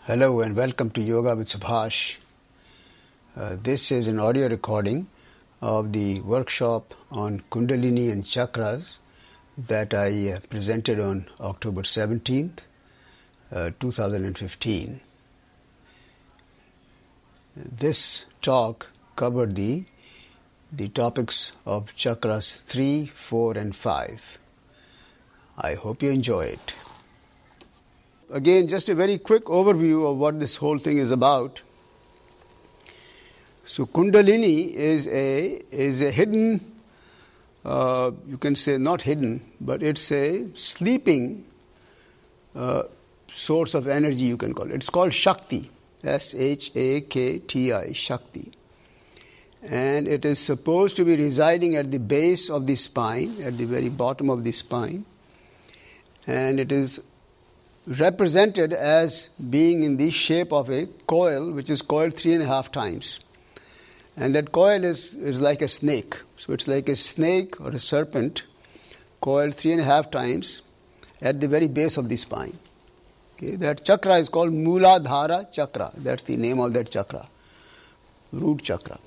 Hello and welcome to Yoga with Subhash. This is an audio recording of the workshop on Kundalini and Chakras that I presented on October 17th, 2015. This talk covered the topics of Chakras 3, 4 and 5. I hope you enjoy it. Again, just a very quick overview of what this whole thing is about. So Kundalini is a hidden, you can say not hidden, but it's a sleeping source of energy, you can call it. It's called Shakti, S-H-A-K-T-I, Shakti. And it is supposed to be residing at the base of the spine, at the very bottom of the spine. And it is represented as being in the shape of a coil, which is coiled 3.5 times. And that coil is like a snake. So it's like a snake or a serpent coiled 3.5 times at the very base of the spine. Okay, that chakra is called Mooladhara Chakra. That's the name of that chakra, root chakra.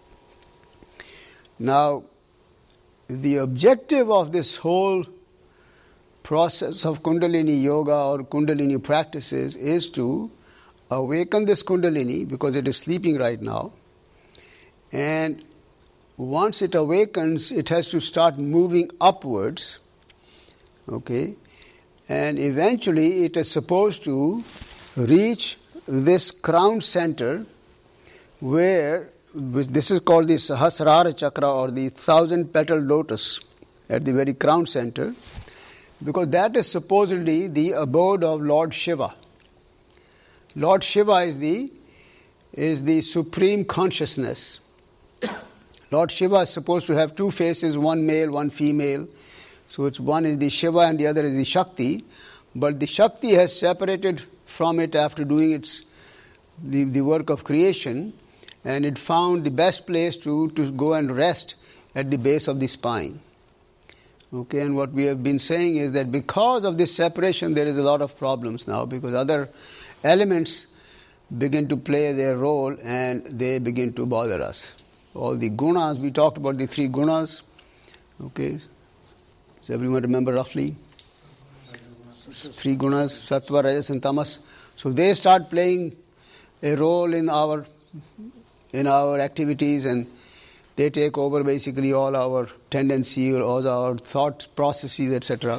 Now, the objective of this whole process of Kundalini Yoga or Kundalini practices is to awaken this Kundalini because it is sleeping right now. And once it awakens, it has to start moving upwards. Okay? And eventually it is supposed to reach this crown center where this is called the Sahasrara Chakra or the 1,000-petal lotus at the very crown center, because that is supposedly the abode of Lord Shiva. Lord Shiva is the supreme consciousness. Lord Shiva is supposed to have two faces, one male, one female. So one is the Shiva and the other is the Shakti. But the Shakti has separated from it after doing the work of creation, and it found the best place to go and rest at the base of the spine. Okay, and what we have been saying is that because of this separation, there is a lot of problems now, because other elements begin to play their role and they begin to bother us. All the gunas, we talked about the 3 gunas. Okay, does everyone remember roughly? 3 gunas, Sattva, Rajas and Tamas. So they start playing a role in our activities, and they take over basically all our tendency or all our thought processes, etc.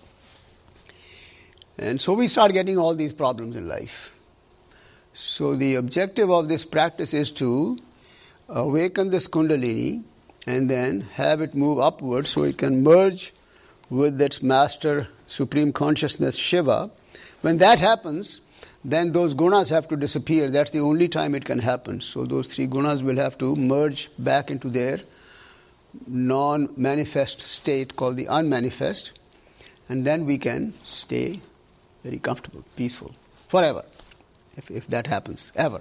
And so we start getting all these problems in life. So the objective of this practice is to awaken this Kundalini and then have it move upwards so it can merge with its master supreme consciousness Shiva. When that happens, then those gunas have to disappear. That's the only time it can happen. So those 3 gunas will have to merge back into their non-manifest state called the unmanifest, and then we can stay very comfortable, peaceful, forever, if that happens, ever.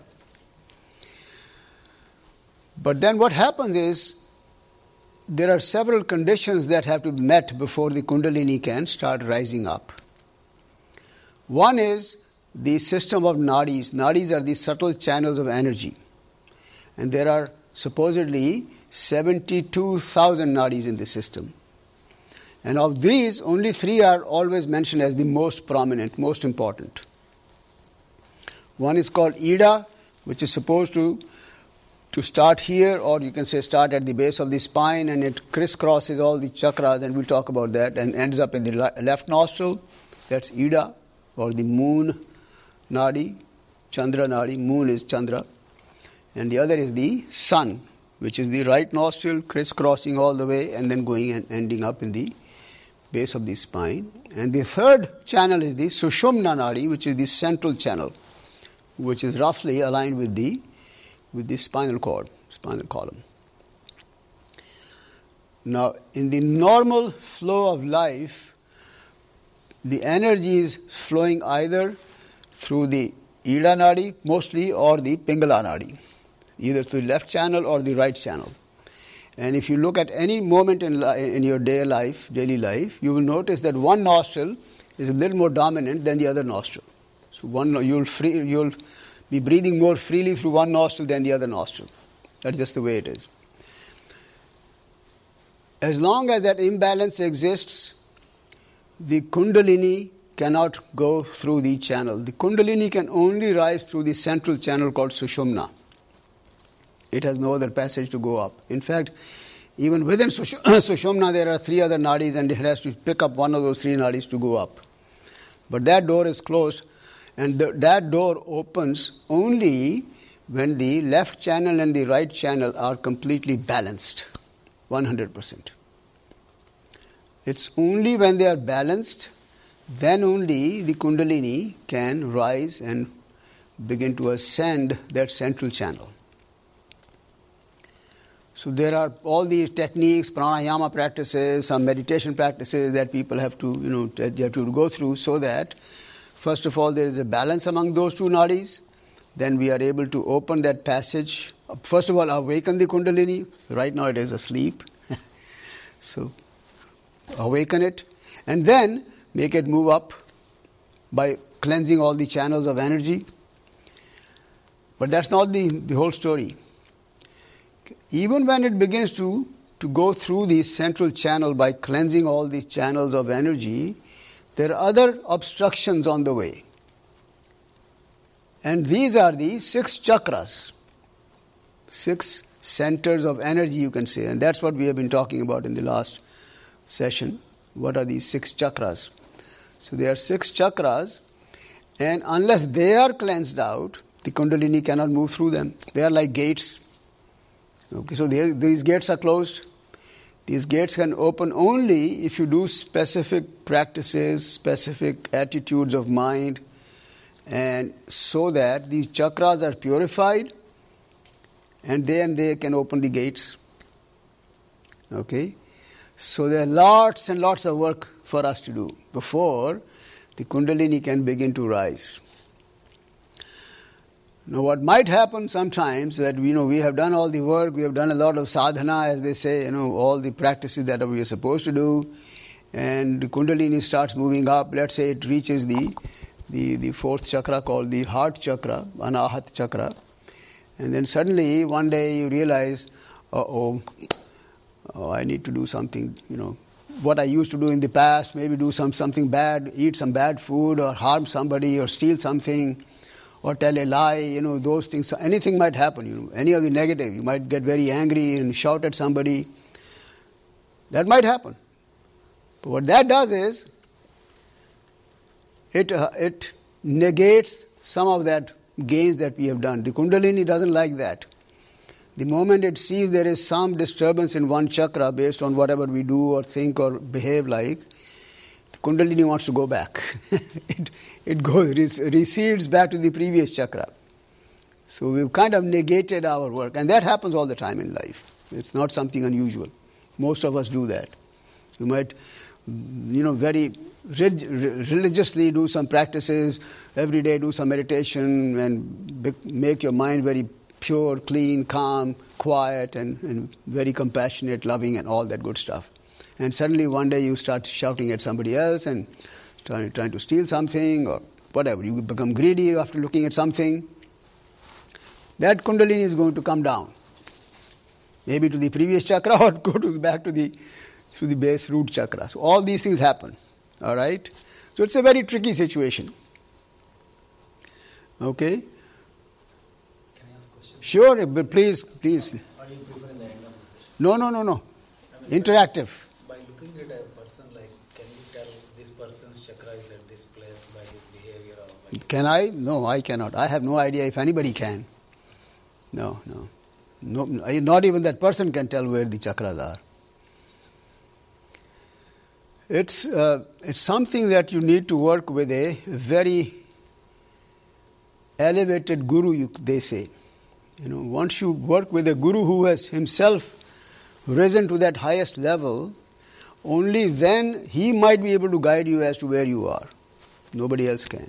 But then what happens is there are several conditions that have to be met before the Kundalini can start rising up. One is the system of nadis. Nadis are the subtle channels of energy. And there are supposedly 72,000 nadis in the system. And of these, only 3 are always mentioned as the most prominent, most important. One is called Ida, which is supposed to start here, or you can say start at the base of the spine, and it crisscrosses all the chakras, and we'll talk about that, and ends up in the left nostril. That's Ida, or the moon Nadi, Chandra Nadi, moon is Chandra. And the other is the sun, which is the right nostril, crisscrossing all the way and then going and ending up in the base of the spine. And the third channel is the Sushumna Nadi, which is the central channel, which is roughly aligned with the spinal cord, spinal column. Now, in the normal flow of life, the energy is flowing either through the Ida Nadi mostly or the Pingala Nadi, either through the left channel or the right channel. And if you look at any moment in your daily life, you will notice that one nostril is a little more dominant than the other nostril. So You'll be breathing more freely through one nostril than the other nostril. That's just the way it is. As long as that imbalance exists, the Kundalini cannot go through the channel. The Kundalini can only rise through the central channel called Sushumna. It has no other passage to go up. In fact, even within Sushumna there are 3 other nadis, and it has to pick up one of those 3 nadis to go up. But that door is closed, and that door opens only when the left channel and the right channel are completely balanced, 100%. It's only when they are balanced, then only the Kundalini can rise and begin to ascend that central channel. So there are all these techniques, pranayama practices, some meditation practices that people have to, they have to go through, so that first of all there is a balance among those 2 nadis. Then we are able to open that passage. First of all, awaken the Kundalini. Right now it is asleep. So awaken it, and then make it move up by cleansing all the channels of energy. But that's not the whole story. Even when it begins to go through the central channel by cleansing all these channels of energy, there are other obstructions on the way. And these are the 6 chakras, 6 centers of energy, you can say. And that's what we have been talking about in the last session. What are these 6 chakras? So there are 6 chakras, and unless they are cleansed out, the Kundalini cannot move through them. They are like gates. Okay, so these gates are closed. These gates can open only if you do specific practices, specific attitudes of mind, and so that these chakras are purified, and then they can open the gates. Okay? So there are lots and lots of work for us to do before the Kundalini can begin to rise. Now what might happen sometimes that we have done all the work, we have done a lot of sadhana, as they say, all the practices that we are supposed to do, and the Kundalini starts moving up. Let's say it reaches the 4th chakra called the heart chakra, Anahat chakra, and then suddenly one day you realize, I need to do something, what I used to do in the past, maybe do something bad, eat some bad food, or harm somebody, or steal something, or tell a lie, those things. Anything might happen, any of the negative. You might get very angry and shout at somebody. That might happen. But what that does is, it negates some of that gains that we have done. The Kundalini doesn't like that. The moment it sees there is some disturbance in one chakra based on whatever we do or think or behave like, the Kundalini wants to go back. it recedes back to the previous chakra. So we've kind of negated our work. And that happens all the time in life. It's not something unusual. Most of us do that. You might, very religiously do some practices, every day do some meditation and make your mind very pure, clean, calm, quiet, and very compassionate, loving, and all that good stuff. And suddenly one day you start shouting at somebody else and trying to steal something or whatever. You become greedy after looking at something. That Kundalini is going to come down. Maybe to the previous chakra or go back to the base root chakra. So all these things happen. All right? So it's a very tricky situation. Okay? Sure, but please. Or you prefer in the end of the session? No. Interactive. By looking at a person, can you tell this person's chakra is at this place by his behavior or by... Can I? No, I cannot. I have no idea if anybody can. No. Not even that person can tell where the chakras are. It's something that you need to work with a very elevated guru, they say. Once you work with a guru who has himself risen to that highest level, only then he might be able to guide you as to where you are. Nobody else can.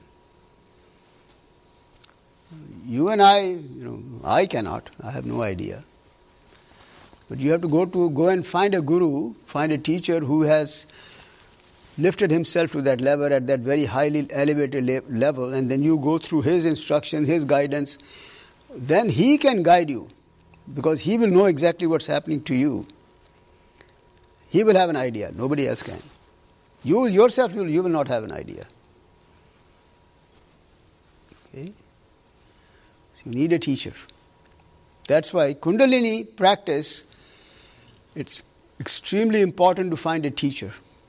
You and I cannot. I have no idea. But you have to go and find a guru, find a teacher who has lifted himself to that level at that very highly elevated level, and then you go through his instruction, his guidance, then he can guide you because he will know exactly what's happening to you. He will have an idea. Nobody else can. You yourself, you will not have an idea. Okay? So you need a teacher. That's why Kundalini practice, it's extremely important to find a teacher.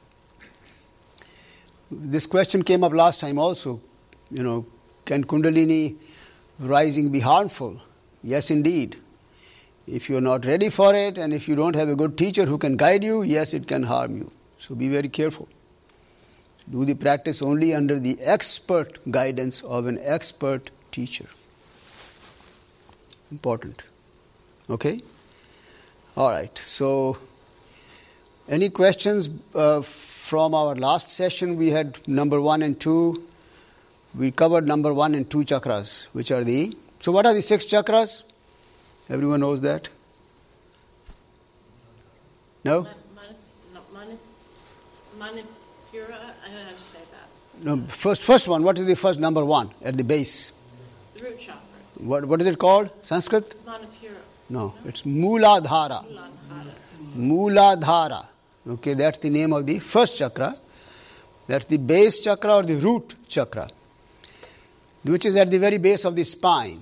This question came up last time also. Can Kundalini rising be harmful? Yes, indeed. If you are not ready for it and if you don't have a good teacher who can guide you, yes, it can harm you. So be very careful. Do the practice only under the expert guidance of an expert teacher. Important. Okay? All right. So, any questions from our last session? We had number 1 and 2. We covered number 1 and 2 chakras, which are the... So what are the 6 chakras? Everyone knows that? No? Manipura, I don't know how to say that. No, first one. What is the first number 1 at the base? The root chakra. What is it called? Sanskrit? Manipura. No, it's Mooladhara. Mooladhara. Okay, that's the name of the first chakra. That's the base chakra or the root chakra, which is at the very base of the spine.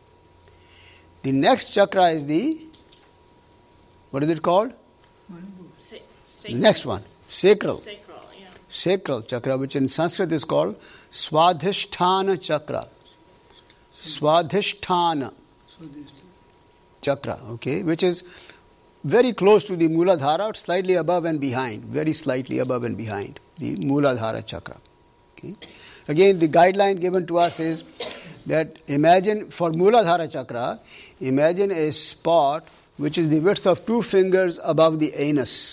The next chakra is the, what is it called? The next one, sacral. Sacral, yeah. Sacral chakra, which in Sanskrit is called Swadhisthana chakra. Swadhisthana chakra, okay, which is very close to the Mooladhara, slightly above and behind, very slightly above and behind the Mooladhara chakra. Okay. Again, the guideline given to us is that imagine, for Mooladhara chakra, imagine a spot which is the width of 2 fingers above the anus.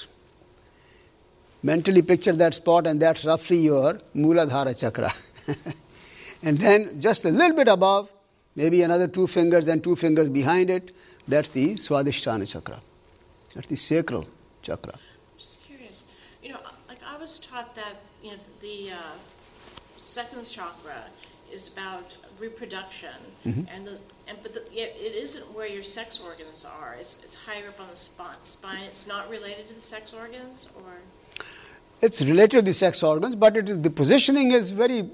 Mentally picture that spot, and that's roughly your Mooladhara chakra. And then just a little bit above, maybe another 2 fingers and 2 fingers behind it, that's the Swadhisthana chakra. That's the sacral chakra. I'm just curious. Like I was taught that the second chakra is about reproduction, yet it isn't where your sex organs are. It's higher up on the spine. It's not related to the sex organs, or it's related to the sex organs, but the positioning is very.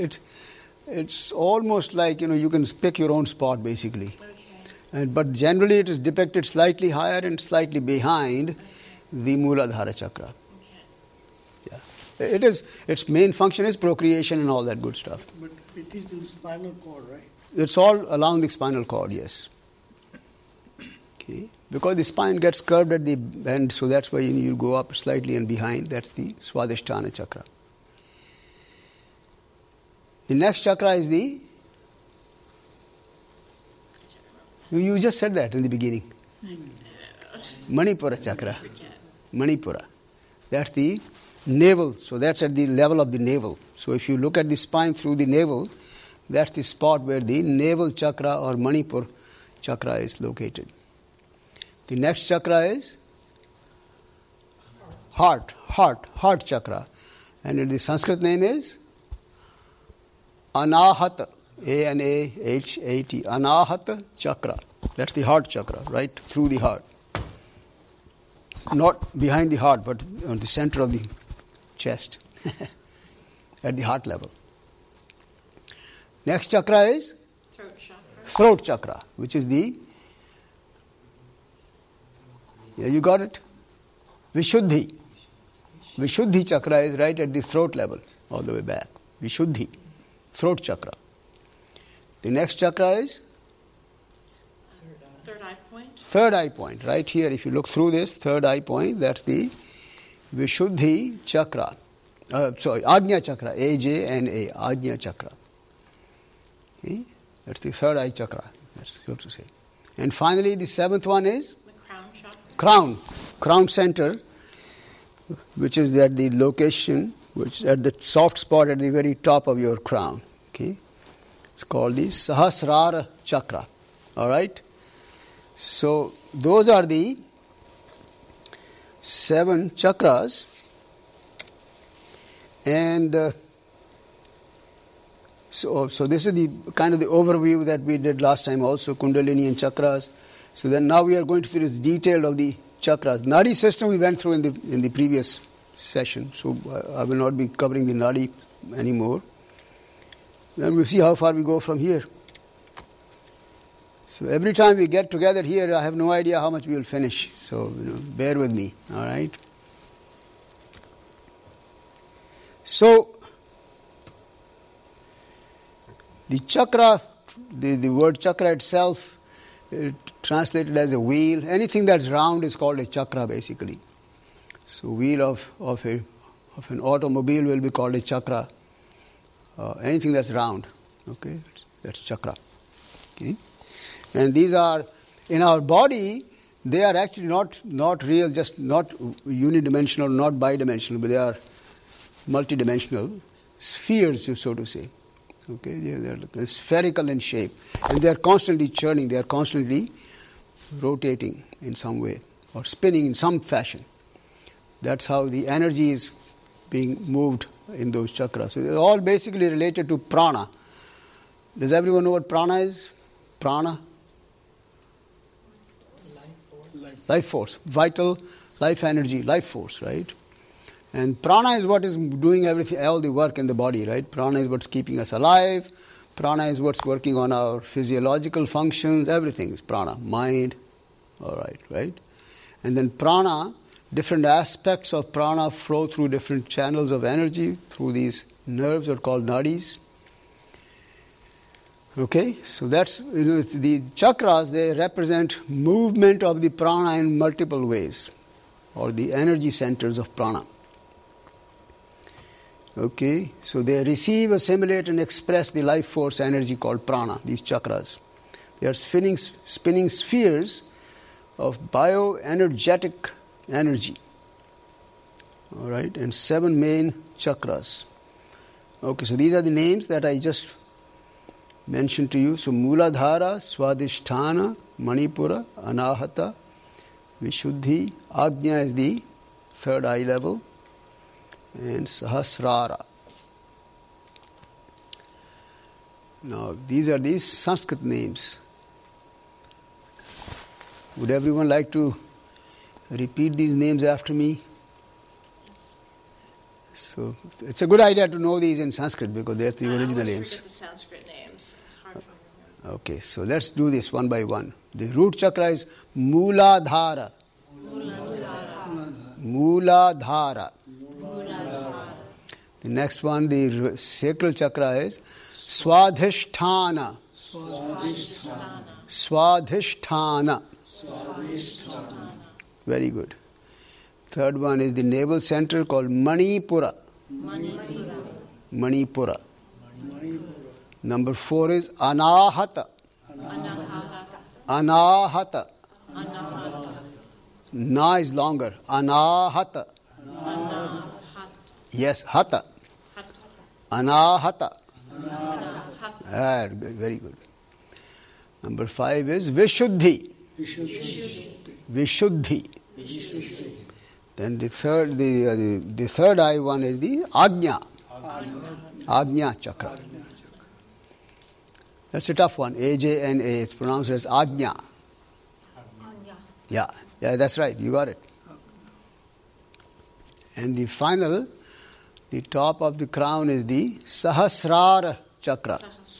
It's almost like you can pick your own spot basically. Okay. But generally, it is depicted slightly higher and slightly behind the Mooladhara chakra. Okay. Yeah, its main function is procreation and all that good stuff. But it is in the spinal cord, right? It's all along the spinal cord, yes. Okay, because the spine gets curved at the end, so that's why you go up slightly and behind. That's the Swadhisthana chakra. The next chakra is the... You just said that in the beginning. Manipura chakra. Manipura. That's the navel. So that's at the level of the navel. So if you look at the spine through the navel, that's the spot where the navel chakra or Manipur chakra is located. The next chakra is heart chakra. And the Sanskrit name is Anahata. A-N-A-H-A-T. Anahata chakra. That's the heart chakra, right through the heart. Not behind the heart, but on the center of the chest. At the heart level. Next chakra is throat chakra, which is the... Yeah, you got it? Vishuddhi. Vishuddhi chakra is right at the throat level, all the way back. Vishuddhi. Throat chakra. The next chakra is? Third eye point. Third eye point. Right here, if you look through this, third eye point, that's the Vishuddhi chakra. Ajna chakra. A-J-N-A. Ajna chakra. Okay? That's the third eye chakra. That's good to say. And finally, the seventh one is? The crown chakra. Crown center, which is at the location, which is at the soft spot at the very top of your crown. Okay? It's called the Sahasrara chakra. All right? So, those are the 7 chakras. And so this is the kind of the overview that we did last time also, Kundalini and chakras. So then now we are going to do this detail of the chakras. Nadi system we went through in the previous session, so I will not be covering the Nadi anymore. Then we'll see how far we go from here. So every time we get together here, I have no idea how much we will finish. So bear with me, all right? So the chakra, the word chakra itself, translated as a wheel. Anything that's round is called a chakra, basically. So wheel of an automobile will be called a chakra. Anything that's round, okay, that's chakra. Okay, and these are in our body. They are actually not real, just not unidimensional, not bidimensional, but they are multidimensional spheres, so to say. Okay, they are spherical in shape, and they are constantly churning. They are constantly rotating in some way or spinning in some fashion. That's how the energy is being moved in those chakras. So they're all basically related to prana. Does everyone know what prana is? Prana? Life force. Vital, life energy, life force, right? And prana is what is doing everything, all the work in the body, right? Prana is what's keeping us alive. Prana is what's working on our physiological functions. Everything is prana. Mind, all right? And then prana, different aspects of prana flow through different channels of energy, through these nerves are called nadis. Okay, so that's, the chakras, they represent movement of the prana in multiple ways, or the energy centers of prana. Okay, so they receive, assimilate and express the life force energy called prana, these chakras. They are spinning spheres of bioenergetic energy. All right, and 7 main chakras. Okay, so these are the names that I just mentioned to you. So Mooladhara, Swadhisthana, Manipura, Anahata, Vishuddhi, Ajna is the third eye level, and Sahasrara. Now, these are these Sanskrit names. Would everyone like to repeat these names after me? So, it's a good idea to know these in Sanskrit because they're the original names. I always forget the Sanskrit names. It's hard for me. Okay, so let's do this one by one. The root chakra is Mooladhara. Mooladhara. The next one, the sacral chakra is Swadhisthana. Swadhisthana. Very good. Third one is the navel center called Manipura. Manipura. Number 4 is Anahata. Anahata. Na is longer. Anahata. Yes, Hata. Anahata. Very good. Number 5 is Vishuddhi. Vishuddhi. Then the third eye one is the Ajna. Ajna chakra. That's a tough one. Ajna. It's pronounced as Ajna. Yeah, that's right. You got it. And the final, the top of the crown is the Sahasrara chakra.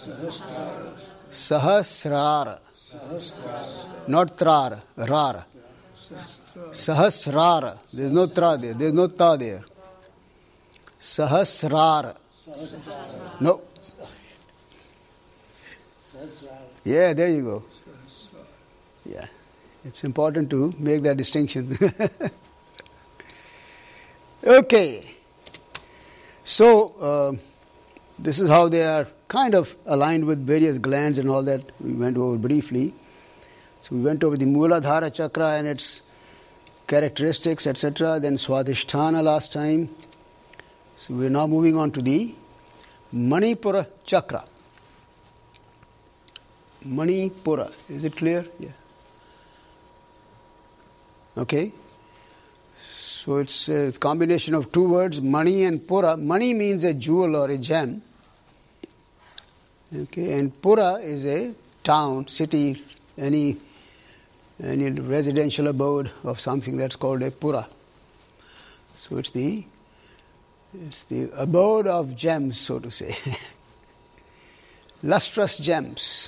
Sahasrara. Not Trara. Rara. Sahasrara. There's no tra there. There's no ta there. Sahasrara. No. Yeah, there you go. Yeah. It's important to make that distinction. Okay. So, this is how they are kind of aligned with various glands and all that we went over briefly. So we went over the Mooladhara chakra and its characteristics, etc. Then Swadhisthana last time. So we are now moving on to the Manipura chakra. Manipura. Is it clear? Yeah. Okay. So it's a combination of two words, Mani and Pura. Mani means a jewel or a gem. Okay, and Pura is a town, city, any residential abode of something that's called a Pura. So it's the abode of gems, so to say. Lustrous gems.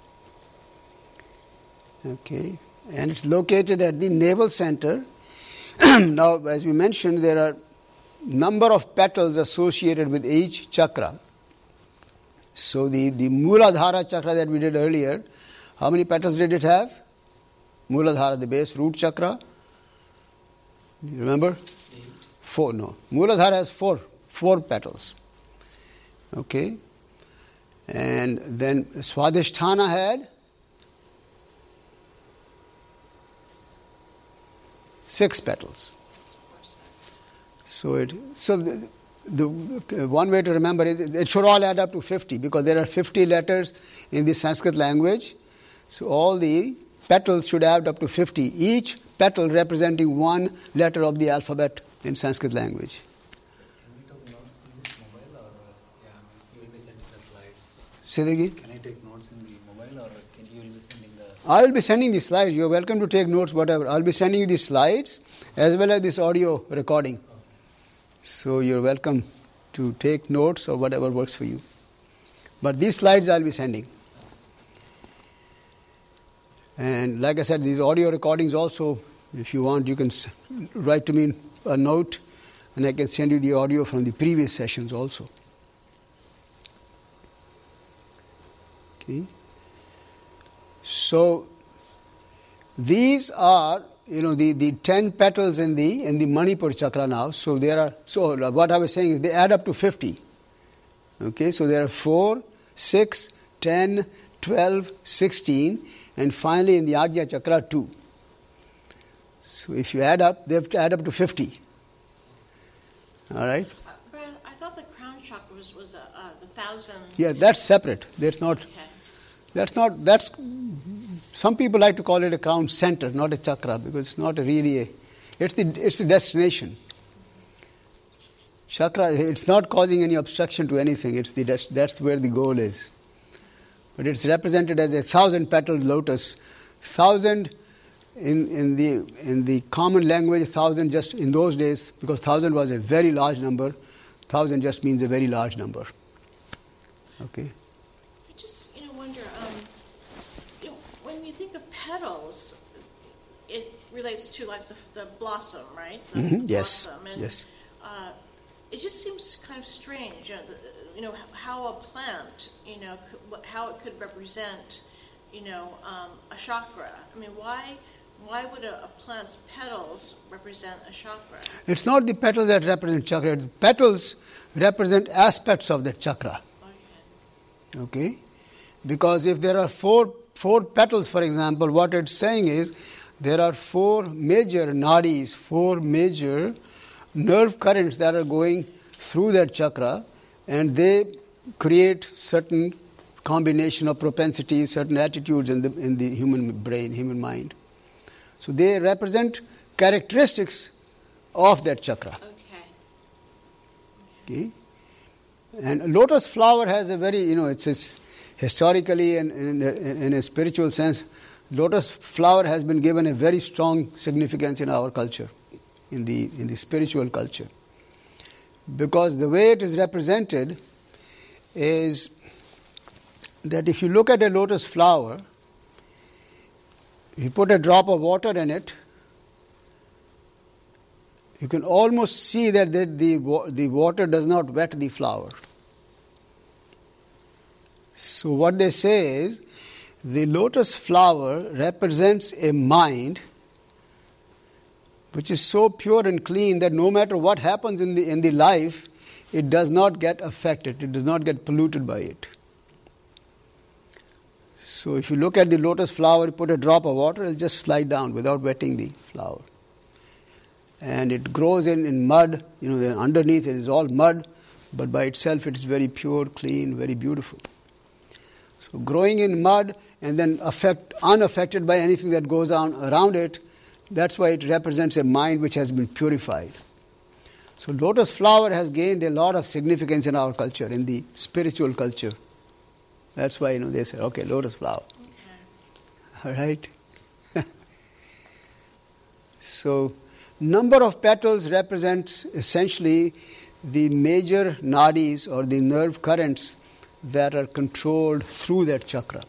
Okay, and it's located at the navel center. Now, as we mentioned, there are number of petals associated with each chakra. So the Mooladhara chakra that we did earlier, how many petals did it have? Mooladhara, the base root chakra. You remember? 4. No. Mooladhara has four petals. Okay. And then Swadhisthana had 6 petals. So the one way to remember is it should all add up to 50 because there are 50 letters in the Sanskrit language. So all the petals should add up to 50. Each petal representing one letter of the alphabet in Sanskrit language. So can we take notes in this mobile or you will be sending the slides? Say that again? Can I take notes in the mobile or you will be sending the... I will be sending the slides. You are welcome to take notes, whatever. I will be sending you the slides as well as this audio recording. Okay. So you are welcome to take notes or whatever works for you. But these slides I will be sending. And like I said, these audio recordings also, if you want, you can write to me a note and I can send you the audio from the previous sessions also. Okay. So these are, the 10 petals in the Manipur chakra now. So what I was saying is they add up to 50. Okay, so there are 4, 6, 10, 12, 16, and finally in the Ajna chakra 2. So if you add up, they have to add up to 50. All right? But I thought the crown chakra was the 1,000. Yeah, that's separate. That's not. Okay. That's some people like to call it a crown center, not a chakra, because it's not really it's the destination. Chakra, it's not causing any obstruction to anything. That's where the goal is. But it's represented as a 1,000-petaled lotus. 1,000 in the common language, 1,000 just in those days, because 1,000 was a very large number. 1,000 just means a very large number. Okay. I just wonder. When you think of petals, it relates to like the blossom, right? The yes. blossom. And, yes. It just seems kind of strange, how a plant, how it could represent, a chakra. I mean, why would a plant's petals represent a chakra? It's not the petals that represent chakra. The petals represent aspects of that chakra. Okay? Because if there are four petals, for example, what it's saying is there are 4 major nadis, 4 major nerve currents that are going through that chakra, and they create certain combination of propensities, certain attitudes in the human brain, human mind. So they represent characteristics of that chakra. Okay. And lotus flower has a very, it's historically and in a spiritual sense, lotus flower has been given a very strong significance in our culture, in the spiritual culture. Because the way it is represented is that if you look at a lotus flower, if you put a drop of water in it, you can almost see that the water does not wet the flower. So what they say is, the lotus flower represents a mind which is so pure and clean that no matter what happens in the life, it does not get affected, it does not get polluted by it. So if you look at the lotus flower, you put a drop of water, it will just slide down without wetting the flower. And it grows in mud, underneath it is all mud, but by itself it is very pure, clean, very beautiful. So growing in mud and then unaffected by anything that goes on around it, That's why it represents a mind which has been purified. So lotus flower has gained a lot of significance in our culture, in the spiritual culture. That's why, they say, okay, lotus flower. Okay. All right? So, number of petals represents essentially the major nadis or the nerve currents that are controlled through that chakra.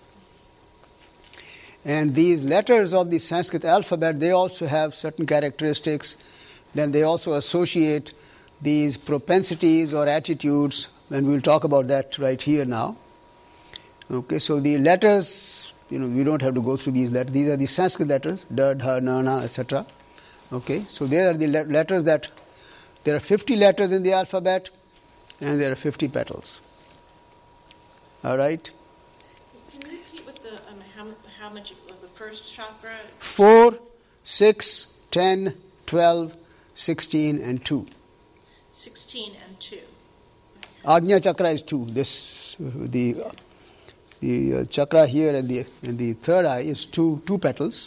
And these letters of the Sanskrit alphabet, they also have certain characteristics. Then they also associate these propensities or attitudes, and we'll talk about that right here now. Okay, so the letters, we don't have to go through these letters. These are the Sanskrit letters, da, dha, na, na, etc. Okay, so they are the letters that, there are 50 letters in the alphabet, and there are 50 petals. All right? Can you repeat what how much of the first chakra? 4, 6, 10, 12, 16, and 2. 16 and 2. Ajna chakra is 2. This the chakra here and the third eye is two petals.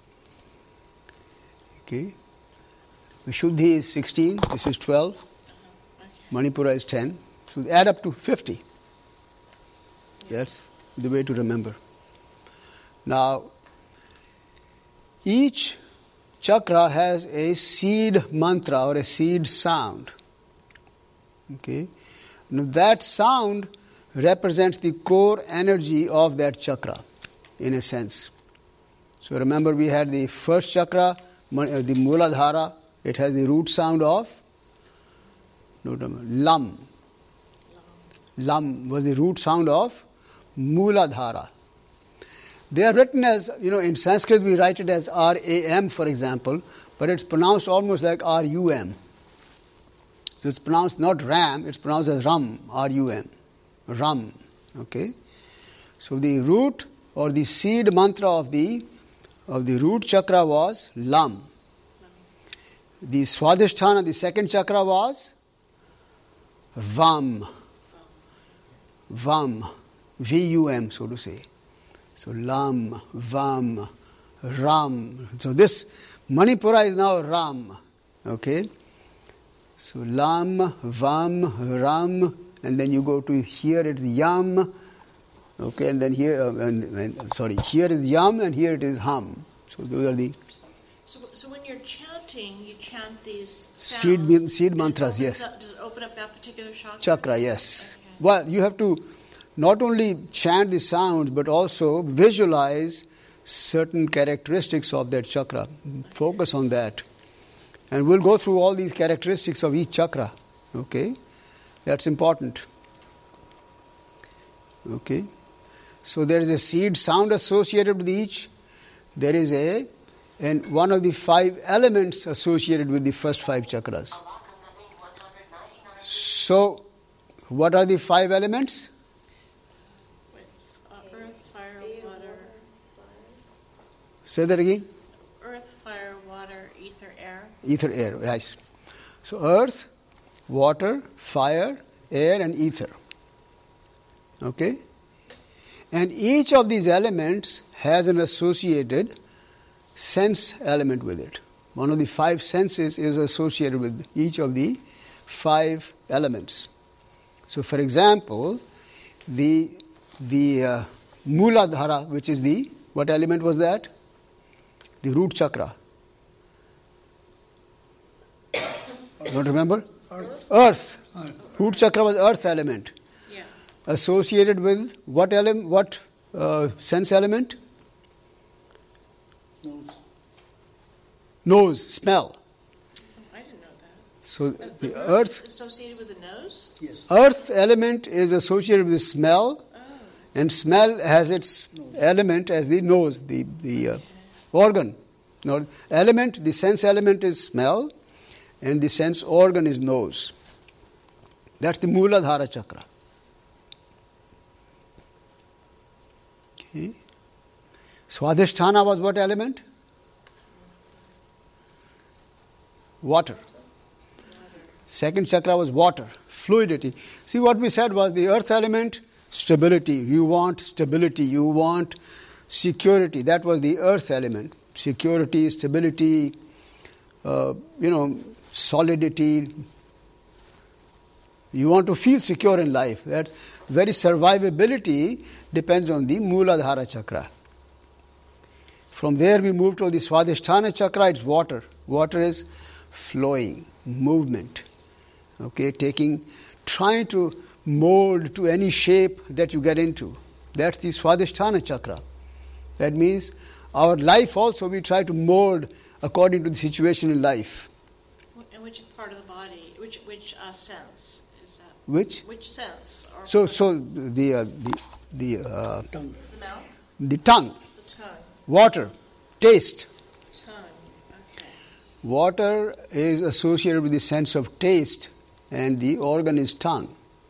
Okay. Vishuddhi is 16. This is 12. Okay. Manipura is 10. So add up to 50. That's the way to remember. Now, each chakra has a seed mantra or a seed sound. Okay. Now that sound represents the core energy of that chakra, in a sense. So remember, we had the first chakra, the Muladhara. It has the root sound of Lam. Lam was the root sound of Muladhara. They are written as, in Sanskrit we write it as R-A-M, for example, but it's pronounced almost like R-U-M. So it's pronounced not Ram, it's pronounced as Ram, R-U-M. Ram. Okay? So the root or the seed mantra of the root chakra was Lam. The Swadhisthana, the second chakra, was Vam. Vam. V-U-M, so to say. So Lam, Vam, Ram. So this Manipura is now Ram. Okay? So Lam, Vam, Ram, and then you go to here it's Yam. Okay, and then here, here is Yam and here it is Ham. So those are the... So when you're chanting, you chant these sounds. Seed mantras, yes. Does it open up that particular chakra? Chakra, yes. Okay. Well, you have to not only chant the sounds, but also visualize certain characteristics of that chakra. Focus on that. And we'll go through all these characteristics of each chakra. Okay? That's important. Okay? So there is a seed sound associated with each. There is and one of the 5 elements associated with the first 5 chakras. So, what are the 5 elements? Earth, fire, water. Say that again. Earth, fire, water, ether, air. Ether, air, yes. So, earth, water, fire, air, and ether. Okay? And each of these elements has an associated sense element with it. One of the 5 senses is associated with each of the 5 elements. So, for example, the Muladhara, which is what element was that? The root chakra. Don't remember? Earth. Root chakra was earth element. Yeah. Associated with what element? What sense element? Nose, smell. I didn't know that. So the root earth associated with the nose? Yes. earth element is associated with smell, and smell has its element as the nose, the organ. Now, element, the sense element is smell, and the sense organ is nose. That's the Muladhara chakra. Okay. Swadhisthana was what element? Water. Second chakra was water, fluidity. See, what we said was the earth element, stability. You want stability, you want security. That was the earth element. security, stability, solidity. You want to feel secure in life. That's very survivability depends on the Mooladhara chakra. From there we move to the Swadhisthana chakra. It's water. Water is flowing, movement. Okay, trying to mold to any shape that you get into. That's the Swadhisthana chakra. That means our life also we try to mold according to the situation in life. And which part of the body, which sense is that? Which sense? Or so the Tongue. the mouth? the tongue, The tongue. water, taste. Tongue. Okay. Water is associated with the sense of taste, and the organ is tongue.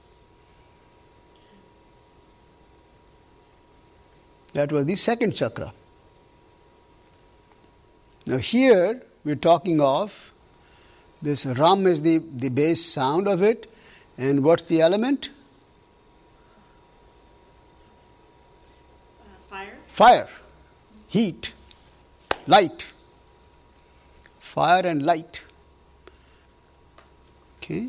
That was the second chakra. Now here we're talking of this Ram is the base sound of it, and what's the element? Fire. Fire, heat, light. Fire and light. Okay.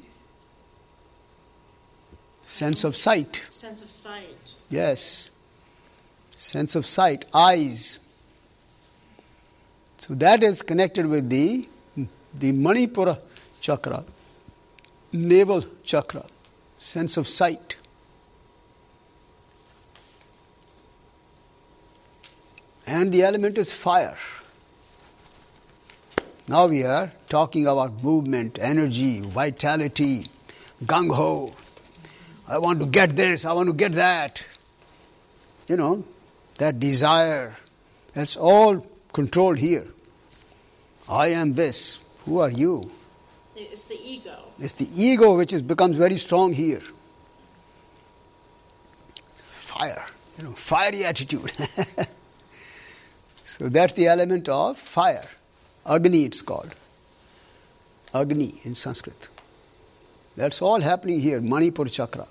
Sense of sight. Sense of sight. Yes. Sense of sight, eyes. So that is connected with the Manipura chakra, navel chakra, sense of sight. And the element is fire. Now we are talking about movement, energy, vitality, gung-ho. I want to get this, I want to get that. That desire, that's all controlled here. I am this. Who are you? It's the ego. It's the ego which becomes very strong here. Fire, fiery attitude. So that's the element of fire. Agni it's called. Agni in Sanskrit. That's all happening here, Manipur chakra.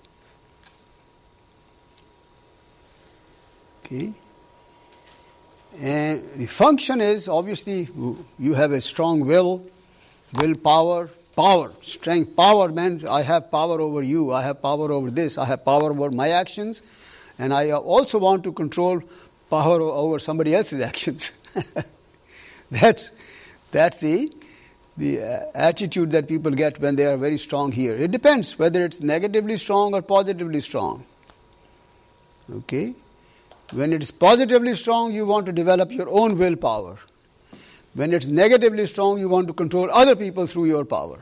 Okay. And the function is, obviously, you have a strong willpower, strength. Power means I have power over you, I have power over this, I have power over my actions, and I also want to control power over somebody else's actions. That's the attitude that people get when they are very strong here. It depends whether it's negatively strong or positively strong. Okay? When it is positively strong, you want to develop your own willpower. When it's negatively strong, you want to control other people through your power.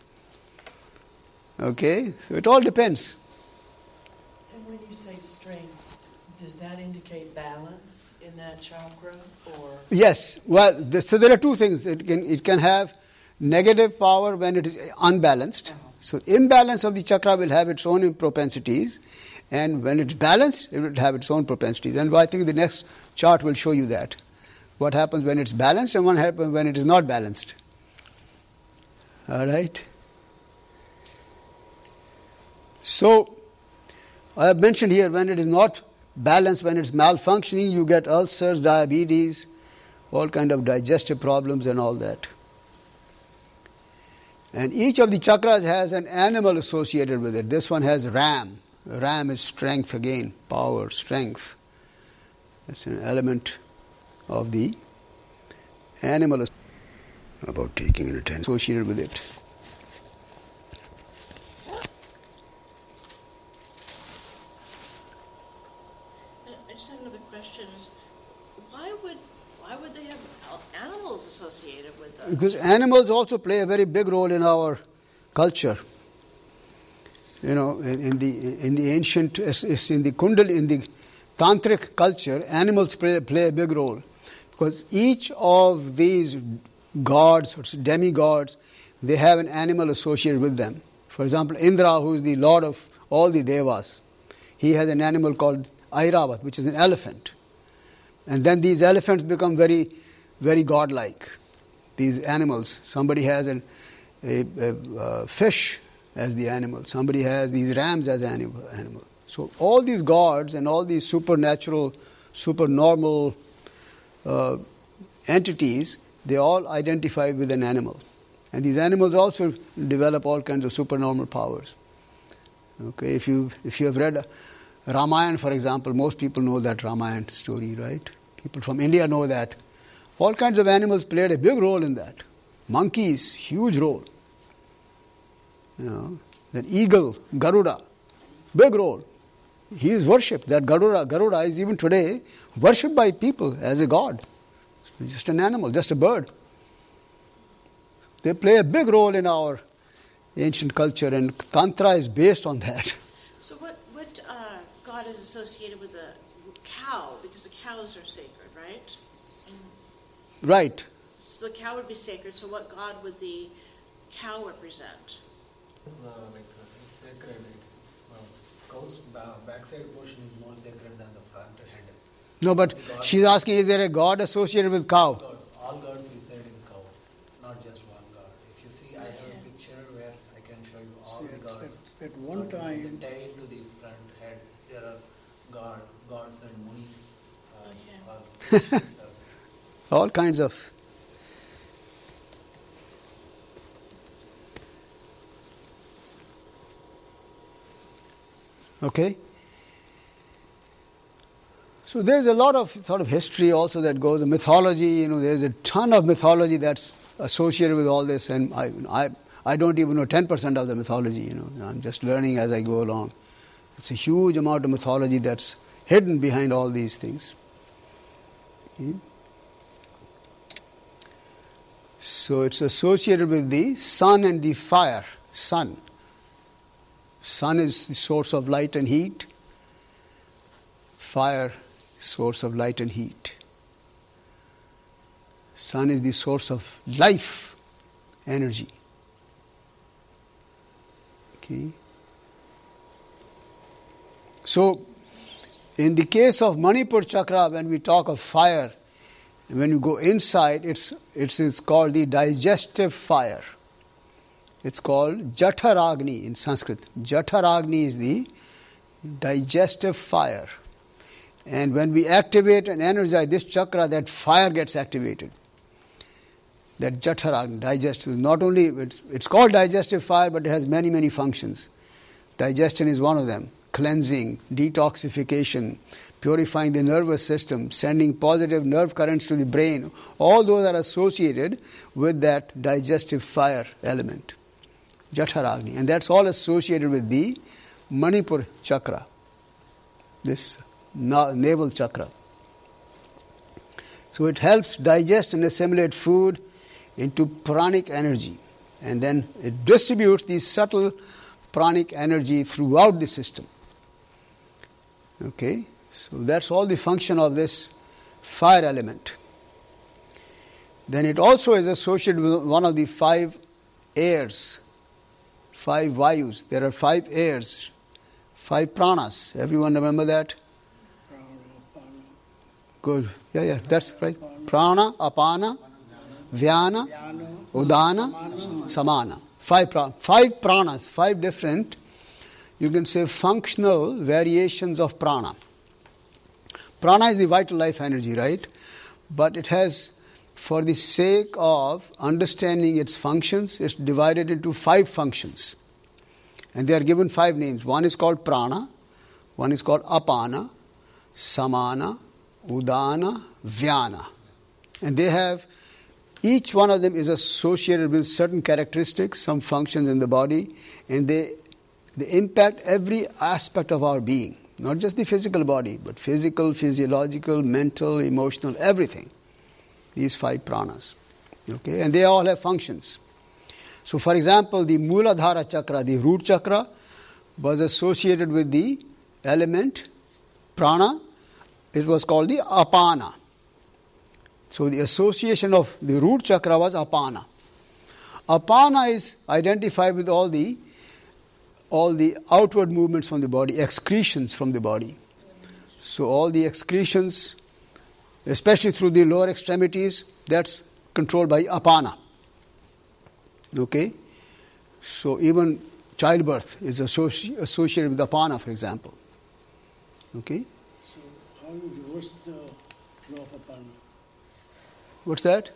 Okay? So it all depends. And when you say strength, does that indicate balance in that chakra? Or Yes. Well, so there are two things. It can have negative power when it is unbalanced. So imbalance of the chakra will have its own propensities. And when it's balanced, it will have its own propensities. And I think the next chart will show you that. What happens when it's balanced and what happens when it is not balanced. All right? So, I have mentioned here when it is not balanced, when it's malfunctioning, you get ulcers, diabetes, all kind of digestive problems and all that. And each of the chakras has an animal associated with it. This one has Ram. Ram is strength again, power, strength. That's an element of the animal about taking an attention associated with it. I just have another question: is why would they have animals associated with them? Because animals also play a very big role in our culture. In the ancient, in the Kundalini, in the Tantric culture, animals play a big role. Because each of these gods or demigods, they have an animal associated with them. For example, Indra, who is the lord of all the devas, he has an animal called Airavat, which is an elephant. And then these elephants become very, very godlike. These animals. Somebody has a fish as the animal. Somebody has these rams as animal. So all these gods and all these supernatural, supernormal entities, they all identify with an animal. And these animals also develop all kinds of supernormal powers. Okay, if you have read Ramayana, for example, most people know that Ramayana story, right? People from India know that. All kinds of animals played a big role in that. Monkeys, huge role. Then eagle, Garuda, big role. He is worshipped. That Garuda is even today worshipped by people as a god. Just an animal, just a bird. They play a big role in our ancient culture, and Tantra is based on that. So what god is associated with the cow? Because the cows are sacred, right? Right. So the cow would be sacred, so what god would the cow represent? It's sacred. It's cow's backside portion is more sacred than the front head. No, but she's asking, is there a god associated with cow? Gods, all gods reside in cow, not just one god. If you see, I have a picture where I can show you all the gods. At one time, tied to the front head, there are gods and munis. All kinds of. Okay? So there's a lot of sort of history also that goes, the mythology, there's a ton of mythology that's associated with all this, and I don't even know 10% of the mythology, I'm just learning as I go along. It's a huge amount of mythology that's hidden behind all these things. So it's associated with the sun and the fire. Sun is the source of light and heat. Fire, source of light and heat. Sun is the source of life, energy. Okay. So, in the case of Manipur Chakra, when we talk of fire, when you go inside, it's called the digestive fire. It's called Jatharagni in Sanskrit. Jatharagni is the digestive fire. And when we activate and energize this chakra, that fire gets activated. That Jatharagni, digestive. Not only, it's called digestive fire, but it has many, many functions. Digestion is one of them. Cleansing, detoxification, purifying the nervous system, sending positive nerve currents to the brain. All those are associated with that digestive fire element. Jatharagni. And that's all associated with the Manipur chakra. This navel chakra. So it helps digest and assimilate food into pranic energy. And then it distributes the subtle pranic energy throughout the system. Okay, so that's all the function of this fire element. Then it also is associated with one of the 5 airs, 5 vayus. There are 5 airs, 5 pranas. Everyone remember that? Good. Yeah, that's right. Prana, apana, vyana, udana, samana. 5 pranas, 5 different, you can say, functional variations of prana. Prana is the vital life energy, right? But it has, for the sake of understanding its functions, it's divided into 5 functions. And they are given 5 names. One is called prana, one is called apana, samana, udana, vyana. And they have, each one of them is associated with certain characteristics, some functions in the body, and they impact every aspect of our being. Not just the physical body, but physical, physiological, mental, emotional, everything. These 5 pranas. Okay, and they all have functions. So for example, the Mooladhara chakra, the root chakra, was associated with the element prana. It was called the apana. So the association of the root chakra was apana. Apana is identified with all the outward movements from the body, excretions from the body. So all the excretions, especially through the lower extremities, that's controlled by apana. Okay? So even childbirth is associated with apana, for example. Okay? So how you reverse the flow of apana? What's that?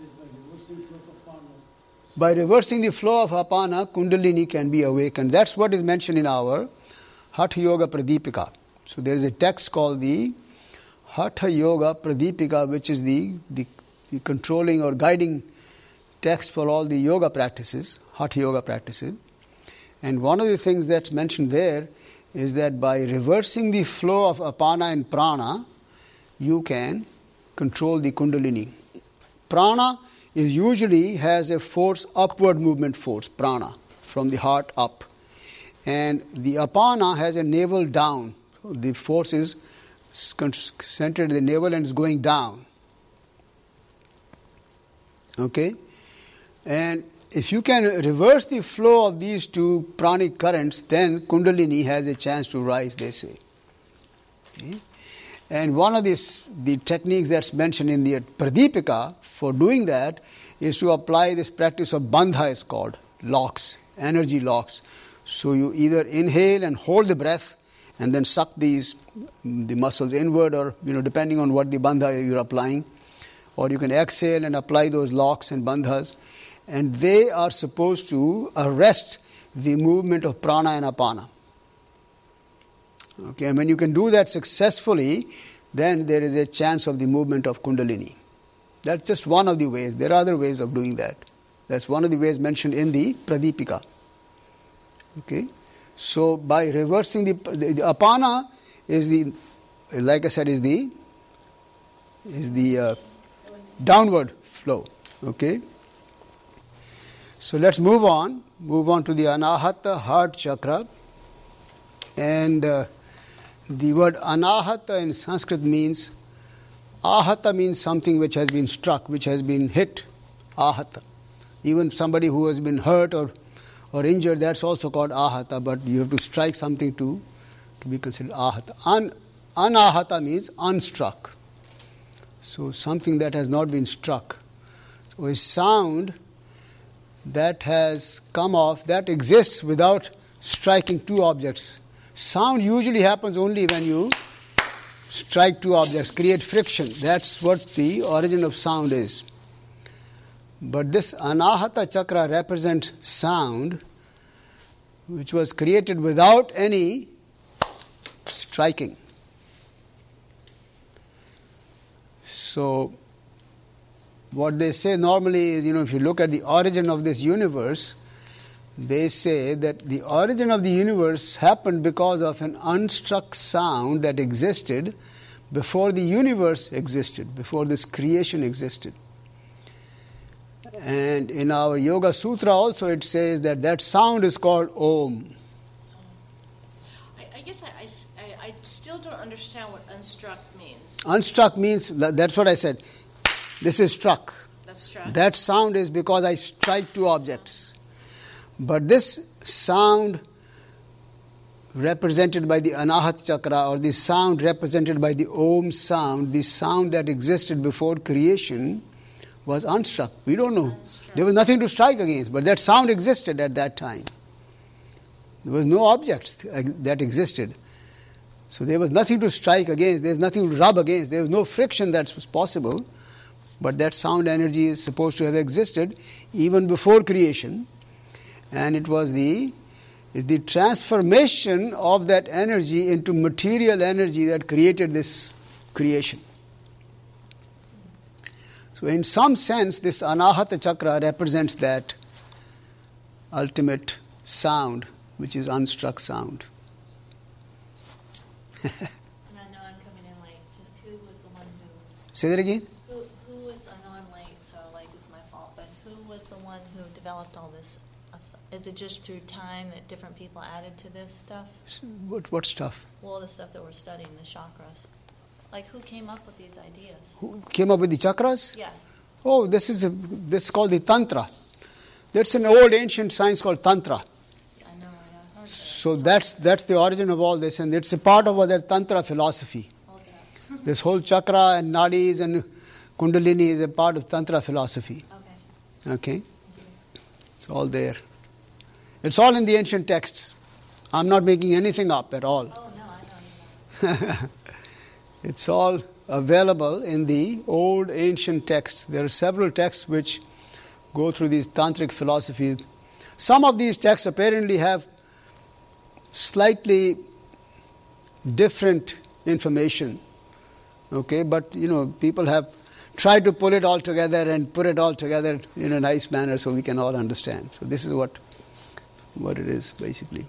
By reversing the flow of apana, Kundalini can be awakened. That's what is mentioned in our Hatha Yoga Pradipika. So there is a text called the Hatha Yoga Pradipika, which is the controlling or guiding text for all the yoga practices, Hatha Yoga practices. And one of the things that's mentioned there is that by reversing the flow of apana and prana, you can control the Kundalini. Prana is usually has a force, upward movement force, prana, from the heart up. And the apana has a navel down. The force is centered in the navel and is going down. Okay? And if you can reverse the flow of these two pranic currents, then Kundalini has a chance to rise, they say. Okay? And one of the techniques that's mentioned in the Pradipika for doing that is to apply this practice of bandha, is called, locks, energy locks. So you either inhale and hold the breath and then suck the muscles inward, or depending on what the bandha you're applying, or you can exhale and apply those locks and bandhas, and they are supposed to arrest the movement of prana and apana. Okay, and when you can do that successfully, then there is a chance of the movement of Kundalini. That's just one of the ways. There are other ways of doing that. That's one of the ways mentioned in the Pradipika. Okay, so by reversing the apana is like I said, is the downward flow. Okay, so let's move on to the Anahata heart chakra. And the word Anahata in Sanskrit means, ahata means something which has been struck, which has been hit, ahata. Even somebody who has been hurt or injured, that's also called ahata, but you have to strike something to be considered ahata. Anahata means unstruck. So something that has not been struck. So a sound that has come off, that exists without striking two objects. Sound usually happens only when you strike two objects, create friction. That's what the origin of sound is. But this Anahata chakra represents sound which was created without any striking. So what they say normally is, if you look at the origin of this universe, they say that the origin of the universe happened because of an unstruck sound that existed before the universe existed, before this creation existed. And in our Yoga Sutra also it says that sound is called Om. I guess I still don't understand what unstruck means. Unstruck means, that's what I said. This is struck. That's struck. That sound is because I strike two objects. But this sound represented by the Anahata chakra, or the sound represented by the Om sound, the sound that existed before creation, was unstruck. We don't know. Unstruck. There was nothing to strike against, but that sound existed at that time. There was no objects that existed. So there was nothing to strike against, there's nothing to rub against, there was no friction that was possible, but that sound energy is supposed to have existed even before creation. And it was the transformation of that energy into material energy that created this creation. So in some sense, this Anahata chakra represents that ultimate sound, which is unstruck sound. And I know I'm coming in late. Just who was the one who... Say that again? Who was... I know I'm late, so it's my fault. But who was the one who developed all this? Is it just through time that different people added to this stuff? What stuff? Well, the stuff that we're studying, the chakras. Like, who came up with these ideas? Who came up with the chakras? Yeah. Oh, this is called the Tantra. That's an old ancient science called Tantra. I know, I heard that. So that's the origin of all this, and it's a part of their Tantra philosophy. Okay. This whole chakra and nadis and Kundalini is a part of Tantra philosophy. Okay? It's all there. It's all in the ancient texts. I'm not making anything up at all. Oh, no, I know. It's all available in the old ancient texts. There are several texts which go through these tantric philosophies. Some of these texts apparently have slightly different information. Okay, but people have tried to pull it all together and put it all together in a nice manner so we can all understand. So this is what it is basically.